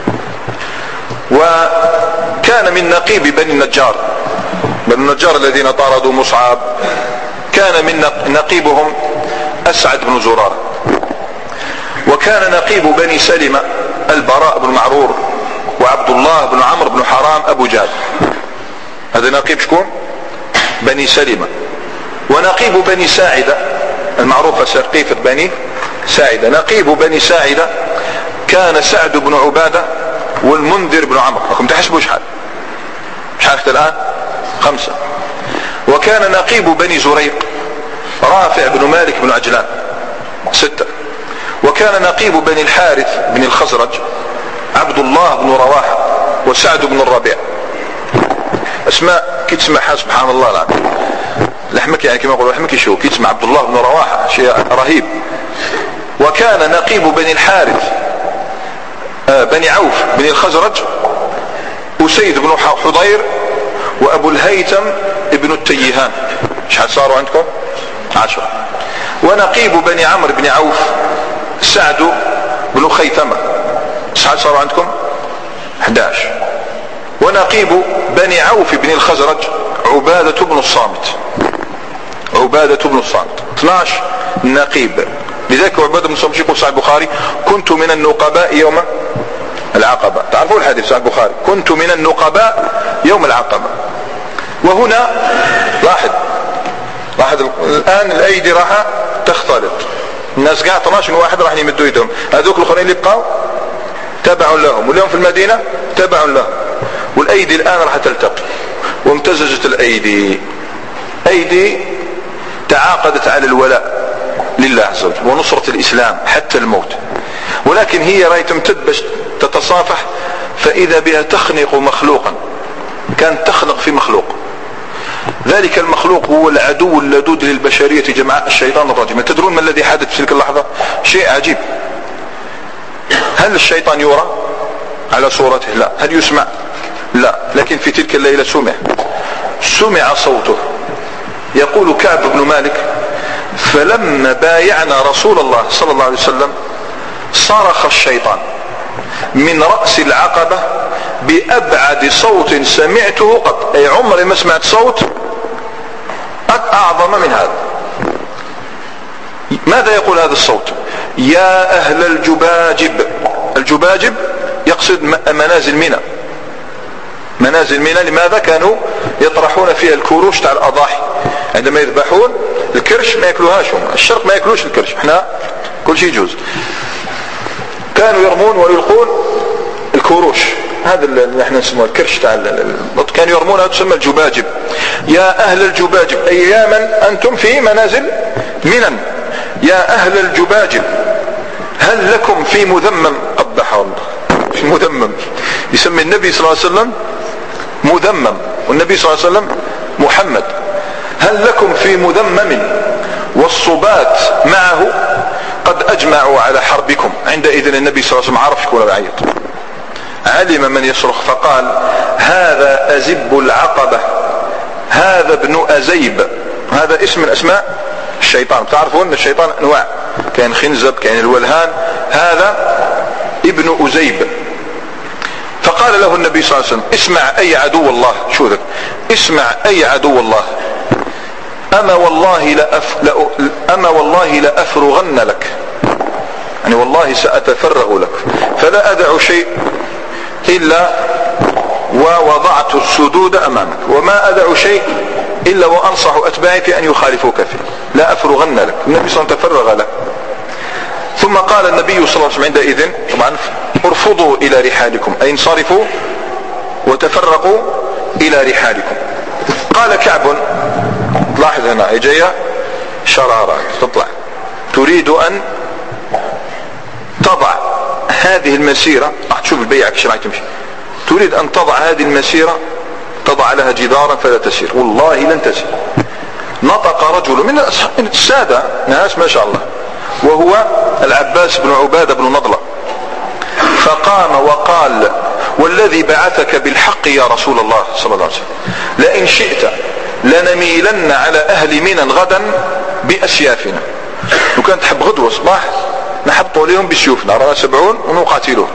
وكان من نقيب بني النجار، بني النجار الذين طاردوا مصعب، كان من نقيبهم أسعد بن زرارة. وكان نقيب بني سلمة البراء بن معرور وعبد الله بن عمرو بن حرام أبو جهل. هذا نقيب شكون؟ بني سلمة. ونقيب بني ساعدة المعروفة سقيفة بني ساعدة، نقيب بني ساعدة كان سعد بن عبادة والمنذر بن عمرو. رقم تحسبوا شحال الآن؟ 5. وكان نقيب بني زريق رافع بن مالك بن عجلان 6. وكان نقيب بني الحارث بن الخزرج عبد الله بن رواحة وسعد بن الربيع. اسماء كي تسمعها سبحان الله العظيم لحمك، يعني كما يقولوا لحمك يشوف كي تسمع عبد الله بن رواحة شيء رهيب. وكان نقيب بني الحارث بني عوف بن الخزرج أسيد بن حضير وأبو الهيثم ابن التيهان. شحال صاروا عندكم؟ 10. ونقيب بني عمرو بن عوف سعد بن خيثمة. شحال صاروا عندكم؟ 11. ونقيب بني عوف بن الخزرج عبادة بن الصامت. عبادة بن الصامت 12 نقيب. لذلك عبادة بن الصامت يقول صحيح البخاري كنت من النقباء يوم العقبة. تعرفوا الحديث صحيح البخاري كنت من النقباء يوم العقبة. وهنا لاحظ الآن الأيدي راح تختلط، الناس قاعد 12 واحد راح يمدوا يدهم، هذوك الآخرين اللي بقوا تبع لهم واليوم في المدينة تبع لهم، والأيدي الآن راح تلتقي. وامتزجت الأيدي، أيدي تعاقدت على الولاء لله عز وجل ونصرة الإسلام حتى الموت. ولكن هي راهي تمتد باش تتصافح، فإذا بها تخنق مخلوقا، كانت تخنق في مخلوق. ذلك المخلوق هو العدو اللدود للبشرية جماعة الشيطان الرجيم. تدرون ما الذي حدث في تلك اللحظة؟ شيء عجيب. هل الشيطان يرى على صورته؟ لا. هل يسمع؟ لا. لكن في تلك الليلة سمع صوته. يقول كعب بن مالك فلما بايعنا رسول الله صلى الله عليه وسلم صرخ الشيطان من رأس العقبة بأبعد صوت سمعته قط، أي عمري ما سمعت صوت أعظم من هذا. ماذا يقول هذا الصوت؟ يا أهل الجباجب. الجباجب يقصد منازل منى، منازل منى لماذا؟ كانوا يطرحون فيها الكروش تاع الأضاحي. عندما يذبحون الكرش ما يأكلوهاش، الشرق ما يأكلوش الكرش، احنا كل شيء يجوز. كانوا يرمون ويلقون الكروش، هذا اللي احنا نسموه الكرش تاع كانوا يرمونها، تسمى الجباجب. يا أهل الجباجب، أي يا من أنتم في منازل منى، يا أهل الجباجب هل لكم في مذمم، قبح الله في مذمم، يسمي النبي صلى الله عليه وسلم مذمم، والنبي صلى الله عليه وسلم محمد. هل لكم في مذمم والصبات معه قد أجمعوا على حربكم. عندئذ النبي صلى الله عليه وسلم عرف شكون يعيط، علم من يصرخ، فقال هذا أزب العقبة، هذا ابن أزيب، هذا اسم من أسماء الشيطان. تعرفون الشيطان أنواع، كان خنزب، كان الولهان، هذا ابن أزيب. فقال له النبي صلى الله عليه وسلم اسمع أي عدو الله، شو ذلك، اسمع أي عدو الله، أما والله لأفرغن لك، يعني والله سأتفرغ لك، فلا أدع شيء إلا ووضعت السدود أمامك، وما أدع شيء إلا وأنصح أتباعي في أن يخالفوك فيه، لا أفرغن لك. النبي صلى الله عليه وسلم تفرغ له. ثم قال النبي صلى الله عليه وسلم عندئذ طبعا ارفضوا إلى رحالكم، أي انصرفوا وتفرقوا إلى رحالكم. قال كعب، لاحظ هنا جاية شرارة تطلع، تريد أن تضع هذه المسيرة، راح تشوف البيعة كيف راح تمشي، تريد أن تضع هذه المسيرة، تضع لها جدارا فلا تسير، والله لن تسير. نطق رجل من السادة، ناس ما شاء الله، وهو العباس بن عبادة بن نضلة، فقام وقال والذي بعثك بالحق يا رسول الله صلى الله عليه وسلم لئن شئت لنميلن على أهل منى غدا بأسيافنا. لو كانت تحب غدوة صباح نحبطوا عليهم بسيوفنا، رانا 70 ونقاتلوه،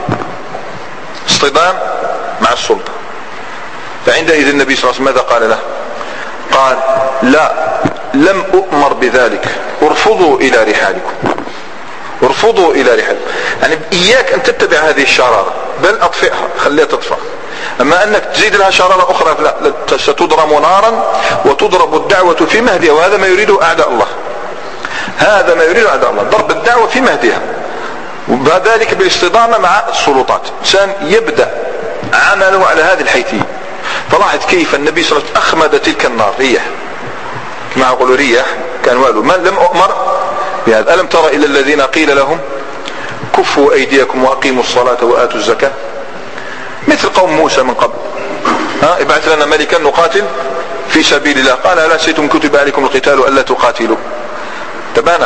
اصطدام مع السلطة. فعندئذ النبي صلى الله عليه وسلم ماذا قال له؟ قال لا، لم أؤمر بذلك، ارفضوا إلى رحالكم، ارفضوا إلى رحالكم. يعني إياك أن تتبع هذه الشرارة، بل أطفئها، خليها تطفأ. أما أنك تزيد لها شرارة أخرى لا، ستضرم نارا وتضرب الدعوة في مهدها، وهذا ما يريده أعداء الله، هذا ما يريده أعداء الله، ضرب الدعوة في مهدها، وذلك بالاصطدام مع السلطات. إنسان يبدأ عمله على هذه الحيثية. فلاحظ كيف النبي صلى الله عليه وسلم أخمد تلك النار، ريح كما يقولوا ريح، كان والو من لم أؤمر بهذا. ألم ترى إلى الذين قيل لهم كفوا أيديكم وأقيموا الصلاة وآتوا الزكاة، مثل قوم موسى من قبل، ابعث لنا ملكا نقاتل في سبيل الله، قال ألا سيتم كتب عليكم القتال ألا تقاتلوا، تبانى.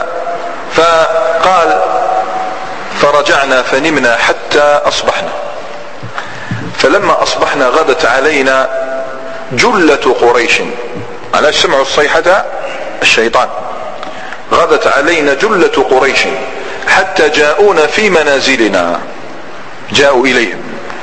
فقال فرجعنا فنمنا حتى أصبحنا، فلما أصبحنا غدت علينا جلة قريش، على سمعوا الصيحة الشيطان، غدت علينا جلة قريش حتى جاءونا في منازلنا، جاءوا إليهم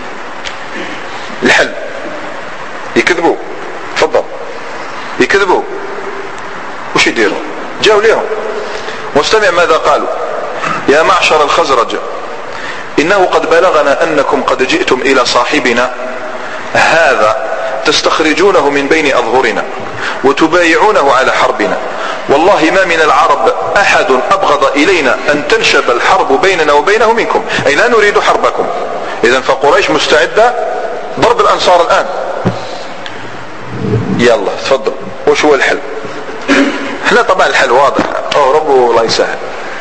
الحل، يكذبوا، تفضل يكذبوا، وش يديروا؟ جاءوا لهم، واستمع ماذا قالوا: يا معشر الخزرج إنه قد بلغنا أنكم قد جئتم إلى صاحبنا هذا تستخرجونه من بين أظهرنا وتبايعونه على حربنا، والله ما من العرب أحد أبغض إلينا أن تنشب الحرب بيننا وبينه منكم، أي لا نريد حربكم. إذن فقريش مستعدة ضرب الأنصار الآن. يلا تفضل، وش هو الحل؟ احنا طبعا الحل واضح، ربه الله يسهل.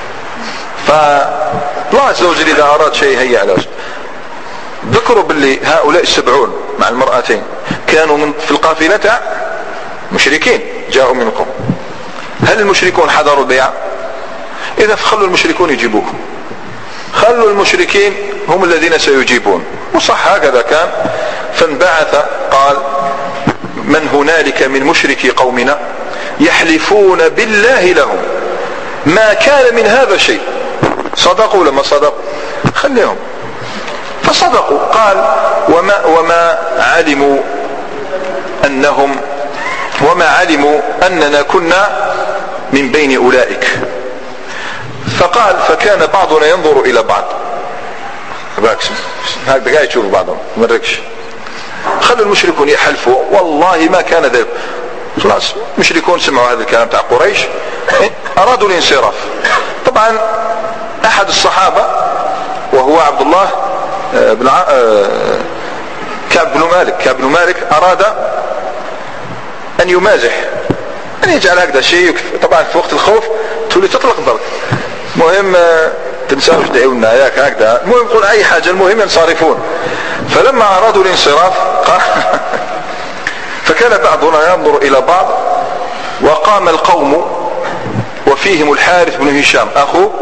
فالله عز وجل إذا أراد شيء هيا على وجه. ذكروا باللي هؤلاء 70 مع المرأتين كانوا في القافلة مشركين جاءوا منكم. هل المشركون حضروا البيعة؟ إذا فخلوا المشركون يجيبوكم، خلوا المشركين هم الذين سيجيبون، وصح هكذا كان. فانبعث قال: من هنالك من مشركي قومنا يحلفون بالله لهم ما كان من هذا شيء. صدقوا لما صدقوا؟ خليهم. فصدقوا. قال: وما علموا أننا كنا من بين أولئك. فقال: فكان بعضنا ينظر إلى بعض، هكذا قاعد يشوف بعضهم مركش. خلوا المشركون يحلفوا والله ما كان ذلك. خلاص المشركون سمعوا هذا الكلام تاع قريش أرادوا الانصراف. طبعا أحد الصحابة وهو عبد الله بن كعب بن مالك أراد أن يمازح، أن يجعل هكذا شيء. طبعا في وقت الخوف تولي تطلق ضرب. المهم تنساوش دعونا ياك هكذا، المهم يقول أي حاجة، المهم ينصرفون. فلما أرادوا الانصراف فكان بعضنا ينظر إلى بعض، وقام القوم وفيهم الحارث بن هشام أخو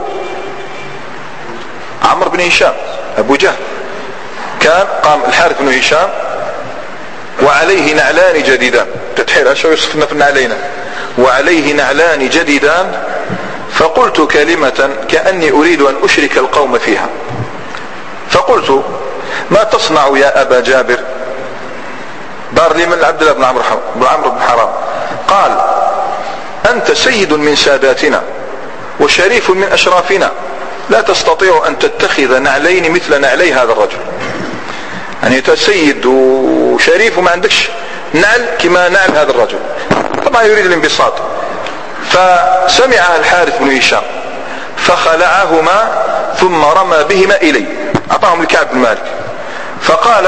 عمرو بن هشام أبو جهل. كان قام الحارث بن هشام وعليه نعلان جديدان، تتحيل شو يصفنا في النعلين، وعليه نعلان جديدان. فقلت كلمة كأني أريد أن أشرك القوم فيها، فقلت ما تصنع يا أبا جابر؟ دار لي من عبد الله بن عمرو بن حرام. قال أنت سيد من ساداتنا وشريف من أشرافنا، لا تستطيع أن تتخذ نعلين مثل نعلي هذا الرجل. يعني أنت سيد وشريف وما عندكش نعل كما نعل هذا الرجل. طبعا يريد الانبساط. فسمعها الحارث بن هشام فخلعهما ثم رمى بهما إلي، أعطاهم لكعب بن مالك، فقال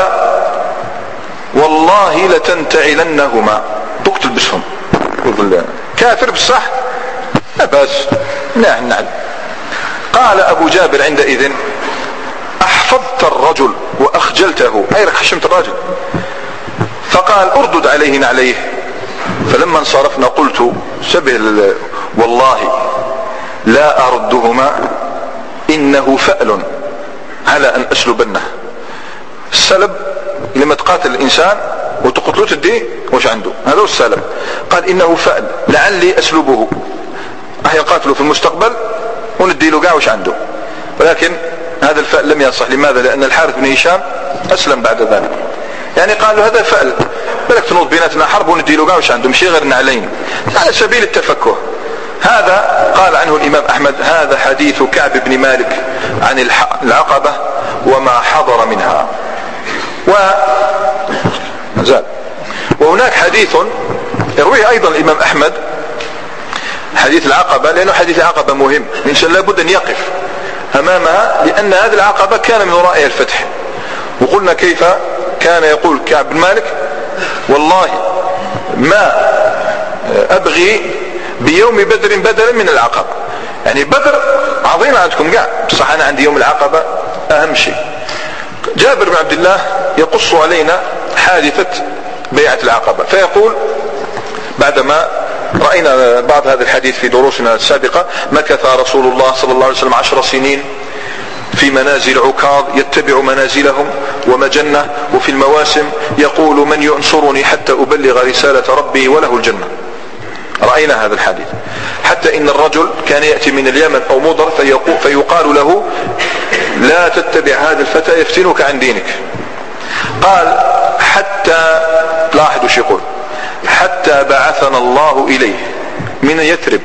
والله لتنتعلنهما، بك تلبسهم. كافر بالصح بس نعل. قال أبو جابر عندئذ أحفظت الرجل وأخجلته، أي رك حشمت الرجل. فقال أردد عليه نعليه. فلما انصرفنا قلت سبه والله لا أردهما إنه فأل على أن أسلبنه. السلب لما تقاتل الإنسان وتقتله تدي وش عنده، هذا هو السلب. قال إنه فأل لعلي أسلبه، راح يقاتله في المستقبل وندي له قاع وش عنده. ولكن هذا الفأل لم يصح. لماذا؟ لأن الحارث بن هشام أسلم بعد ذلك. يعني قالوا هذا فأل، بلك تنوض بيناتنا حرب وندي له قاع وش عنده، مشي غير نعلين، على سبيل التفكه. هذا قال عنه الإمام أحمد هذا حديث كعب بن مالك عن العقبة وما حضر منها. وهناك حديث يرويه أيضا الإمام أحمد، حديث العقبة، لأنه حديث العقبة مهم، الإنسان لابد أن يقف أمامها، لأن هذه العقبة كان من ورائها الفتح. وقلنا كيف كان يقول كعب بن مالك والله ما أبغي بيوم بدر بدلا من العقبة. يعني بدر عظيمة عندكم قاع، بصح أنا عندي يوم العقبة أهم شيء. جابر بن عبد الله يقص علينا حادثة بيعة العقبة، فيقول بعدما رأينا بعض هذا الحديث في دروسنا السابقة: مكث رسول الله صلى الله عليه وسلم 10 سنين في منازل عكاظ يتبع منازلهم ومجنة، وفي المواسم يقول من ينصرني حتى أبلغ رسالة ربي وله الجنة. رأينا هذا الحديث. حتى إن الرجل كان يأتي من اليمن أو مضر فيقال له لا تتبع هذا الفتى يفتنك عن دينك. قال حتى لاحظوا شو يقول: حتى بعثنا الله إليه من يثرب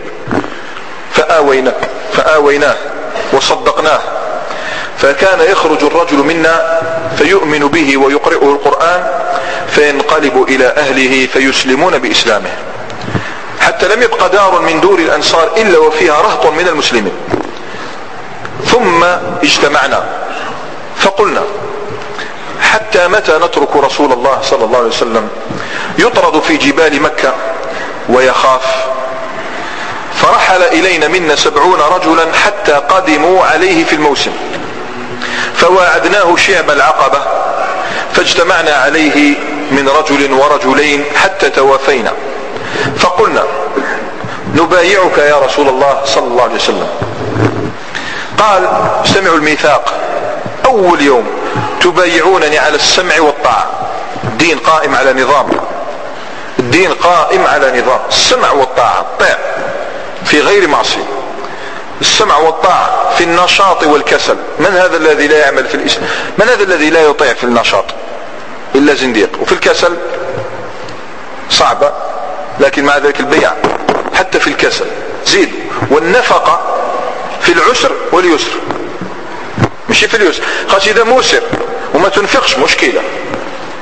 فآويناه وصدقناه، فكان يخرج الرجل منا فيؤمن به ويقرئه القرآن فينقلب إلى أهله فيسلمون بإسلامه، حتى لم يبق دار من دور الأنصار إلا وفيها رهط من المسلمين. ثم اجتمعنا فقلنا: حتى متى نترك رسول الله صلى الله عليه وسلم يطرد في جبال مكة ويخاف؟ فرحل إلينا منا 70 رجلا حتى قدموا عليه في الموسم، فواعدناه شعب العقبة، فاجتمعنا عليه من رجل ورجلين حتى توافينا، فقلنا: نبايعك يا رسول الله صلى الله عليه وسلم. قال: سمعوا الميثاق، أول يوم تبايعونني على السمع والطاعة. الدين قائم على نظام، الدين قائم على نظام السمع والطاعة، الطاعة في غير معصية، السمع والطاعة في النشاط والكسل. من هذا الذي لا يعمل في الإسلام؟ من هذا الذي لا يطيع في النشاط إلا زنديق؟ وفي الكسل صعبة، لكن مع ذلك البيع حتى في الكسل زيد. والنفقة في العسر واليسر، مش في اليسر، خاص إذا موسر وما تنفقش مشكلة.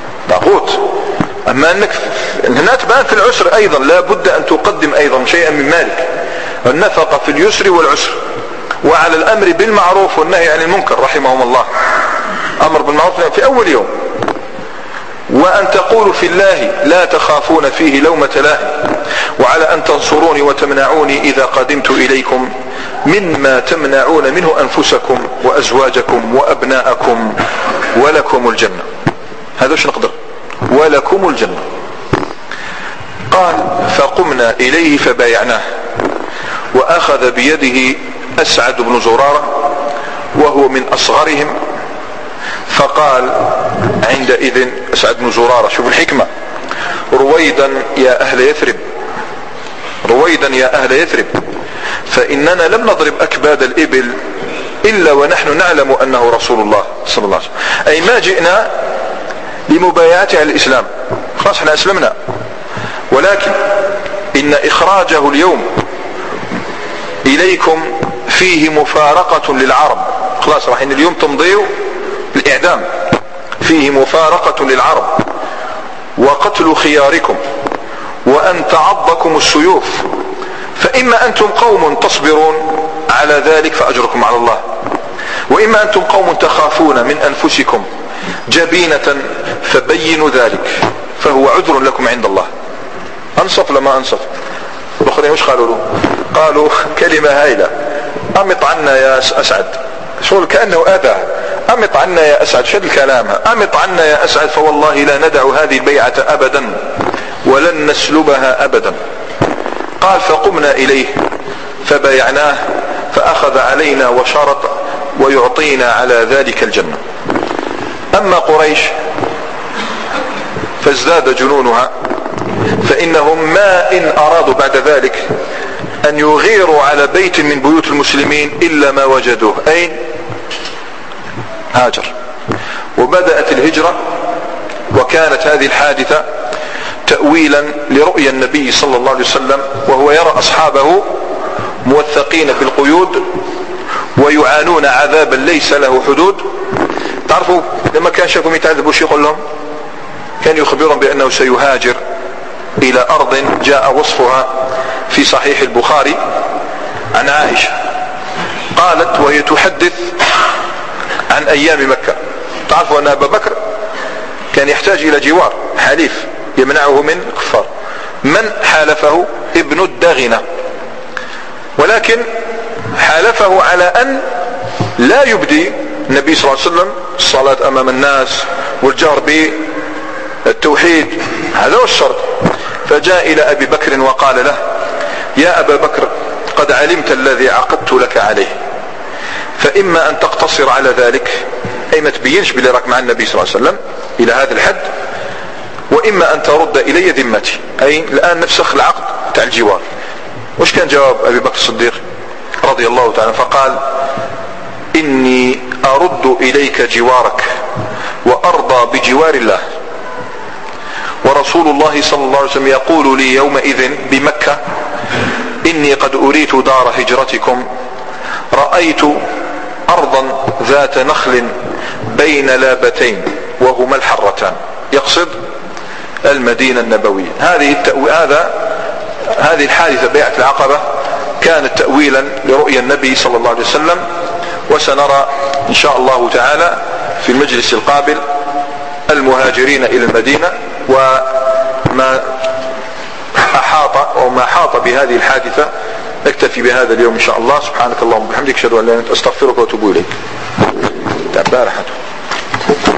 مضغوط. اما انك هنا تبان في العسر ايضا لا بد ان تقدم ايضا شيئا من مالك. النفقة في اليسر والعسر، وعلى الامر بالمعروف والنهي عن المنكر رحمهم الله، امر بالمعروف في اول يوم. وان تقولوا في الله لا تخافون فيه لومة لائم، وعلى ان تنصروني وتمنعوني اذا قدمت اليكم مما تمنعون منه انفسكم وازواجكم وابناءكم ولكم الجنة. هذا وش نقدر، ولكم الجنة. قال فقمنا اليه فبايعناه، واخذ بيده اسعد بن زرارة وهو من اصغرهم، فقال عندئذ اسعد بن زرارة، شوف الحكمة، رويدا يا اهل يثرب، رويدا يا اهل يثرب، فاننا لم نضرب اكباد الابل الا ونحن نعلم انه رسول الله صلى الله عليه وسلم. اي ما جئنا لمبايعته على الاسلام، خلاص احنا اسلمنا، ولكن ان اخراجه اليوم اليكم فيه مفارقة للعرب، خلاص راح ان اليوم تمضيوا الاعدام، فيه مفارقة للعرب وقتل خياركم وان تعضكم السيوف، فاما انتم قوم تصبرون على ذلك فاجركم على الله، واما انتم قوم تخافون من انفسكم جبينة فبينوا ذلك فهو عذر لكم عند الله. انصف لما انصف. الاخرين وش قالوا له؟ قالوا كلمة هائلة، امط عنا يا اسعد، شغل كأنه اذى، امط عنا يا اسعد، شد الكلام، امط عنا يا اسعد، فوالله لا ندع هذه البيعة ابدا ولن نسلبها ابدا. قال فقمنا اليه فبايعناه فاخذ علينا وشرط ويعطينا على ذلك الجنة. اما قريش فازداد جنونها، فانهم ما ان ارادوا بعد ذلك ان يغيروا على بيت من بيوت المسلمين الا ما وجدوه. اين؟ هاجر. وبدأت الهجرة، وكانت هذه الحادثة تأويلا لرؤيا النبي صلى الله عليه وسلم، وهو يرى اصحابه موثقين بالقيود ويعانون عذابا ليس له حدود. تعرفوا لما كان شافهم يتعذبوا شو يقول لهم؟ كان يخبرهم بأنه سيهاجر إلى أرض جاء وصفها في صحيح البخاري عن عائشة، قالت وهي تحدث عن أيام مكة. تعرفوا أن أبا بكر كان يحتاج إلى جوار حليف يمنعه من الكفار. من حالفه؟ ابن الداغنة، ولكن حالفه على أن لا يبدي النبي صلى الله عليه وسلم الصلاة أمام الناس والجهر بالتوحيد، هذا هو الشرط. فجاء إلى أبي بكر وقال له يا أبا بكر قد علمت الذي عقدت لك عليه، فإما أن تقتصر على ذلك، أي ما تبينش بلي راك مع النبي صلى الله عليه وسلم إلى هذا الحد، وإما أن ترد إلي ذمتي، أي الآن نفسخ العقد تاع الجوار. وش كان جواب أبي بكر الصديق رضي الله تعالى؟ فقال إني أرد إليك جوارك وأرضى بجوار الله، ورسول الله صلى الله عليه وسلم يقول لي يومئذ بمكة إني قد أريت دار هجرتكم، رأيت أرضا ذات نخل بين لابتين وهما الحرتان، يقصد المدينة النبوية. هذه الحادثة بيعة العقبة كانت تأويلا لرؤيا النبي صلى الله عليه وسلم، وسنرى إن شاء الله تعالى في المجلس القابل المهاجرين إلى المدينة وما أحاط أو ما حاط بهذه الحادثة. نكتفي بهذا اليوم إن شاء الله. سبحانك اللهم وبحمدك أشهد أن لا إله إلا أنت أستغفرك وأتوب إليك.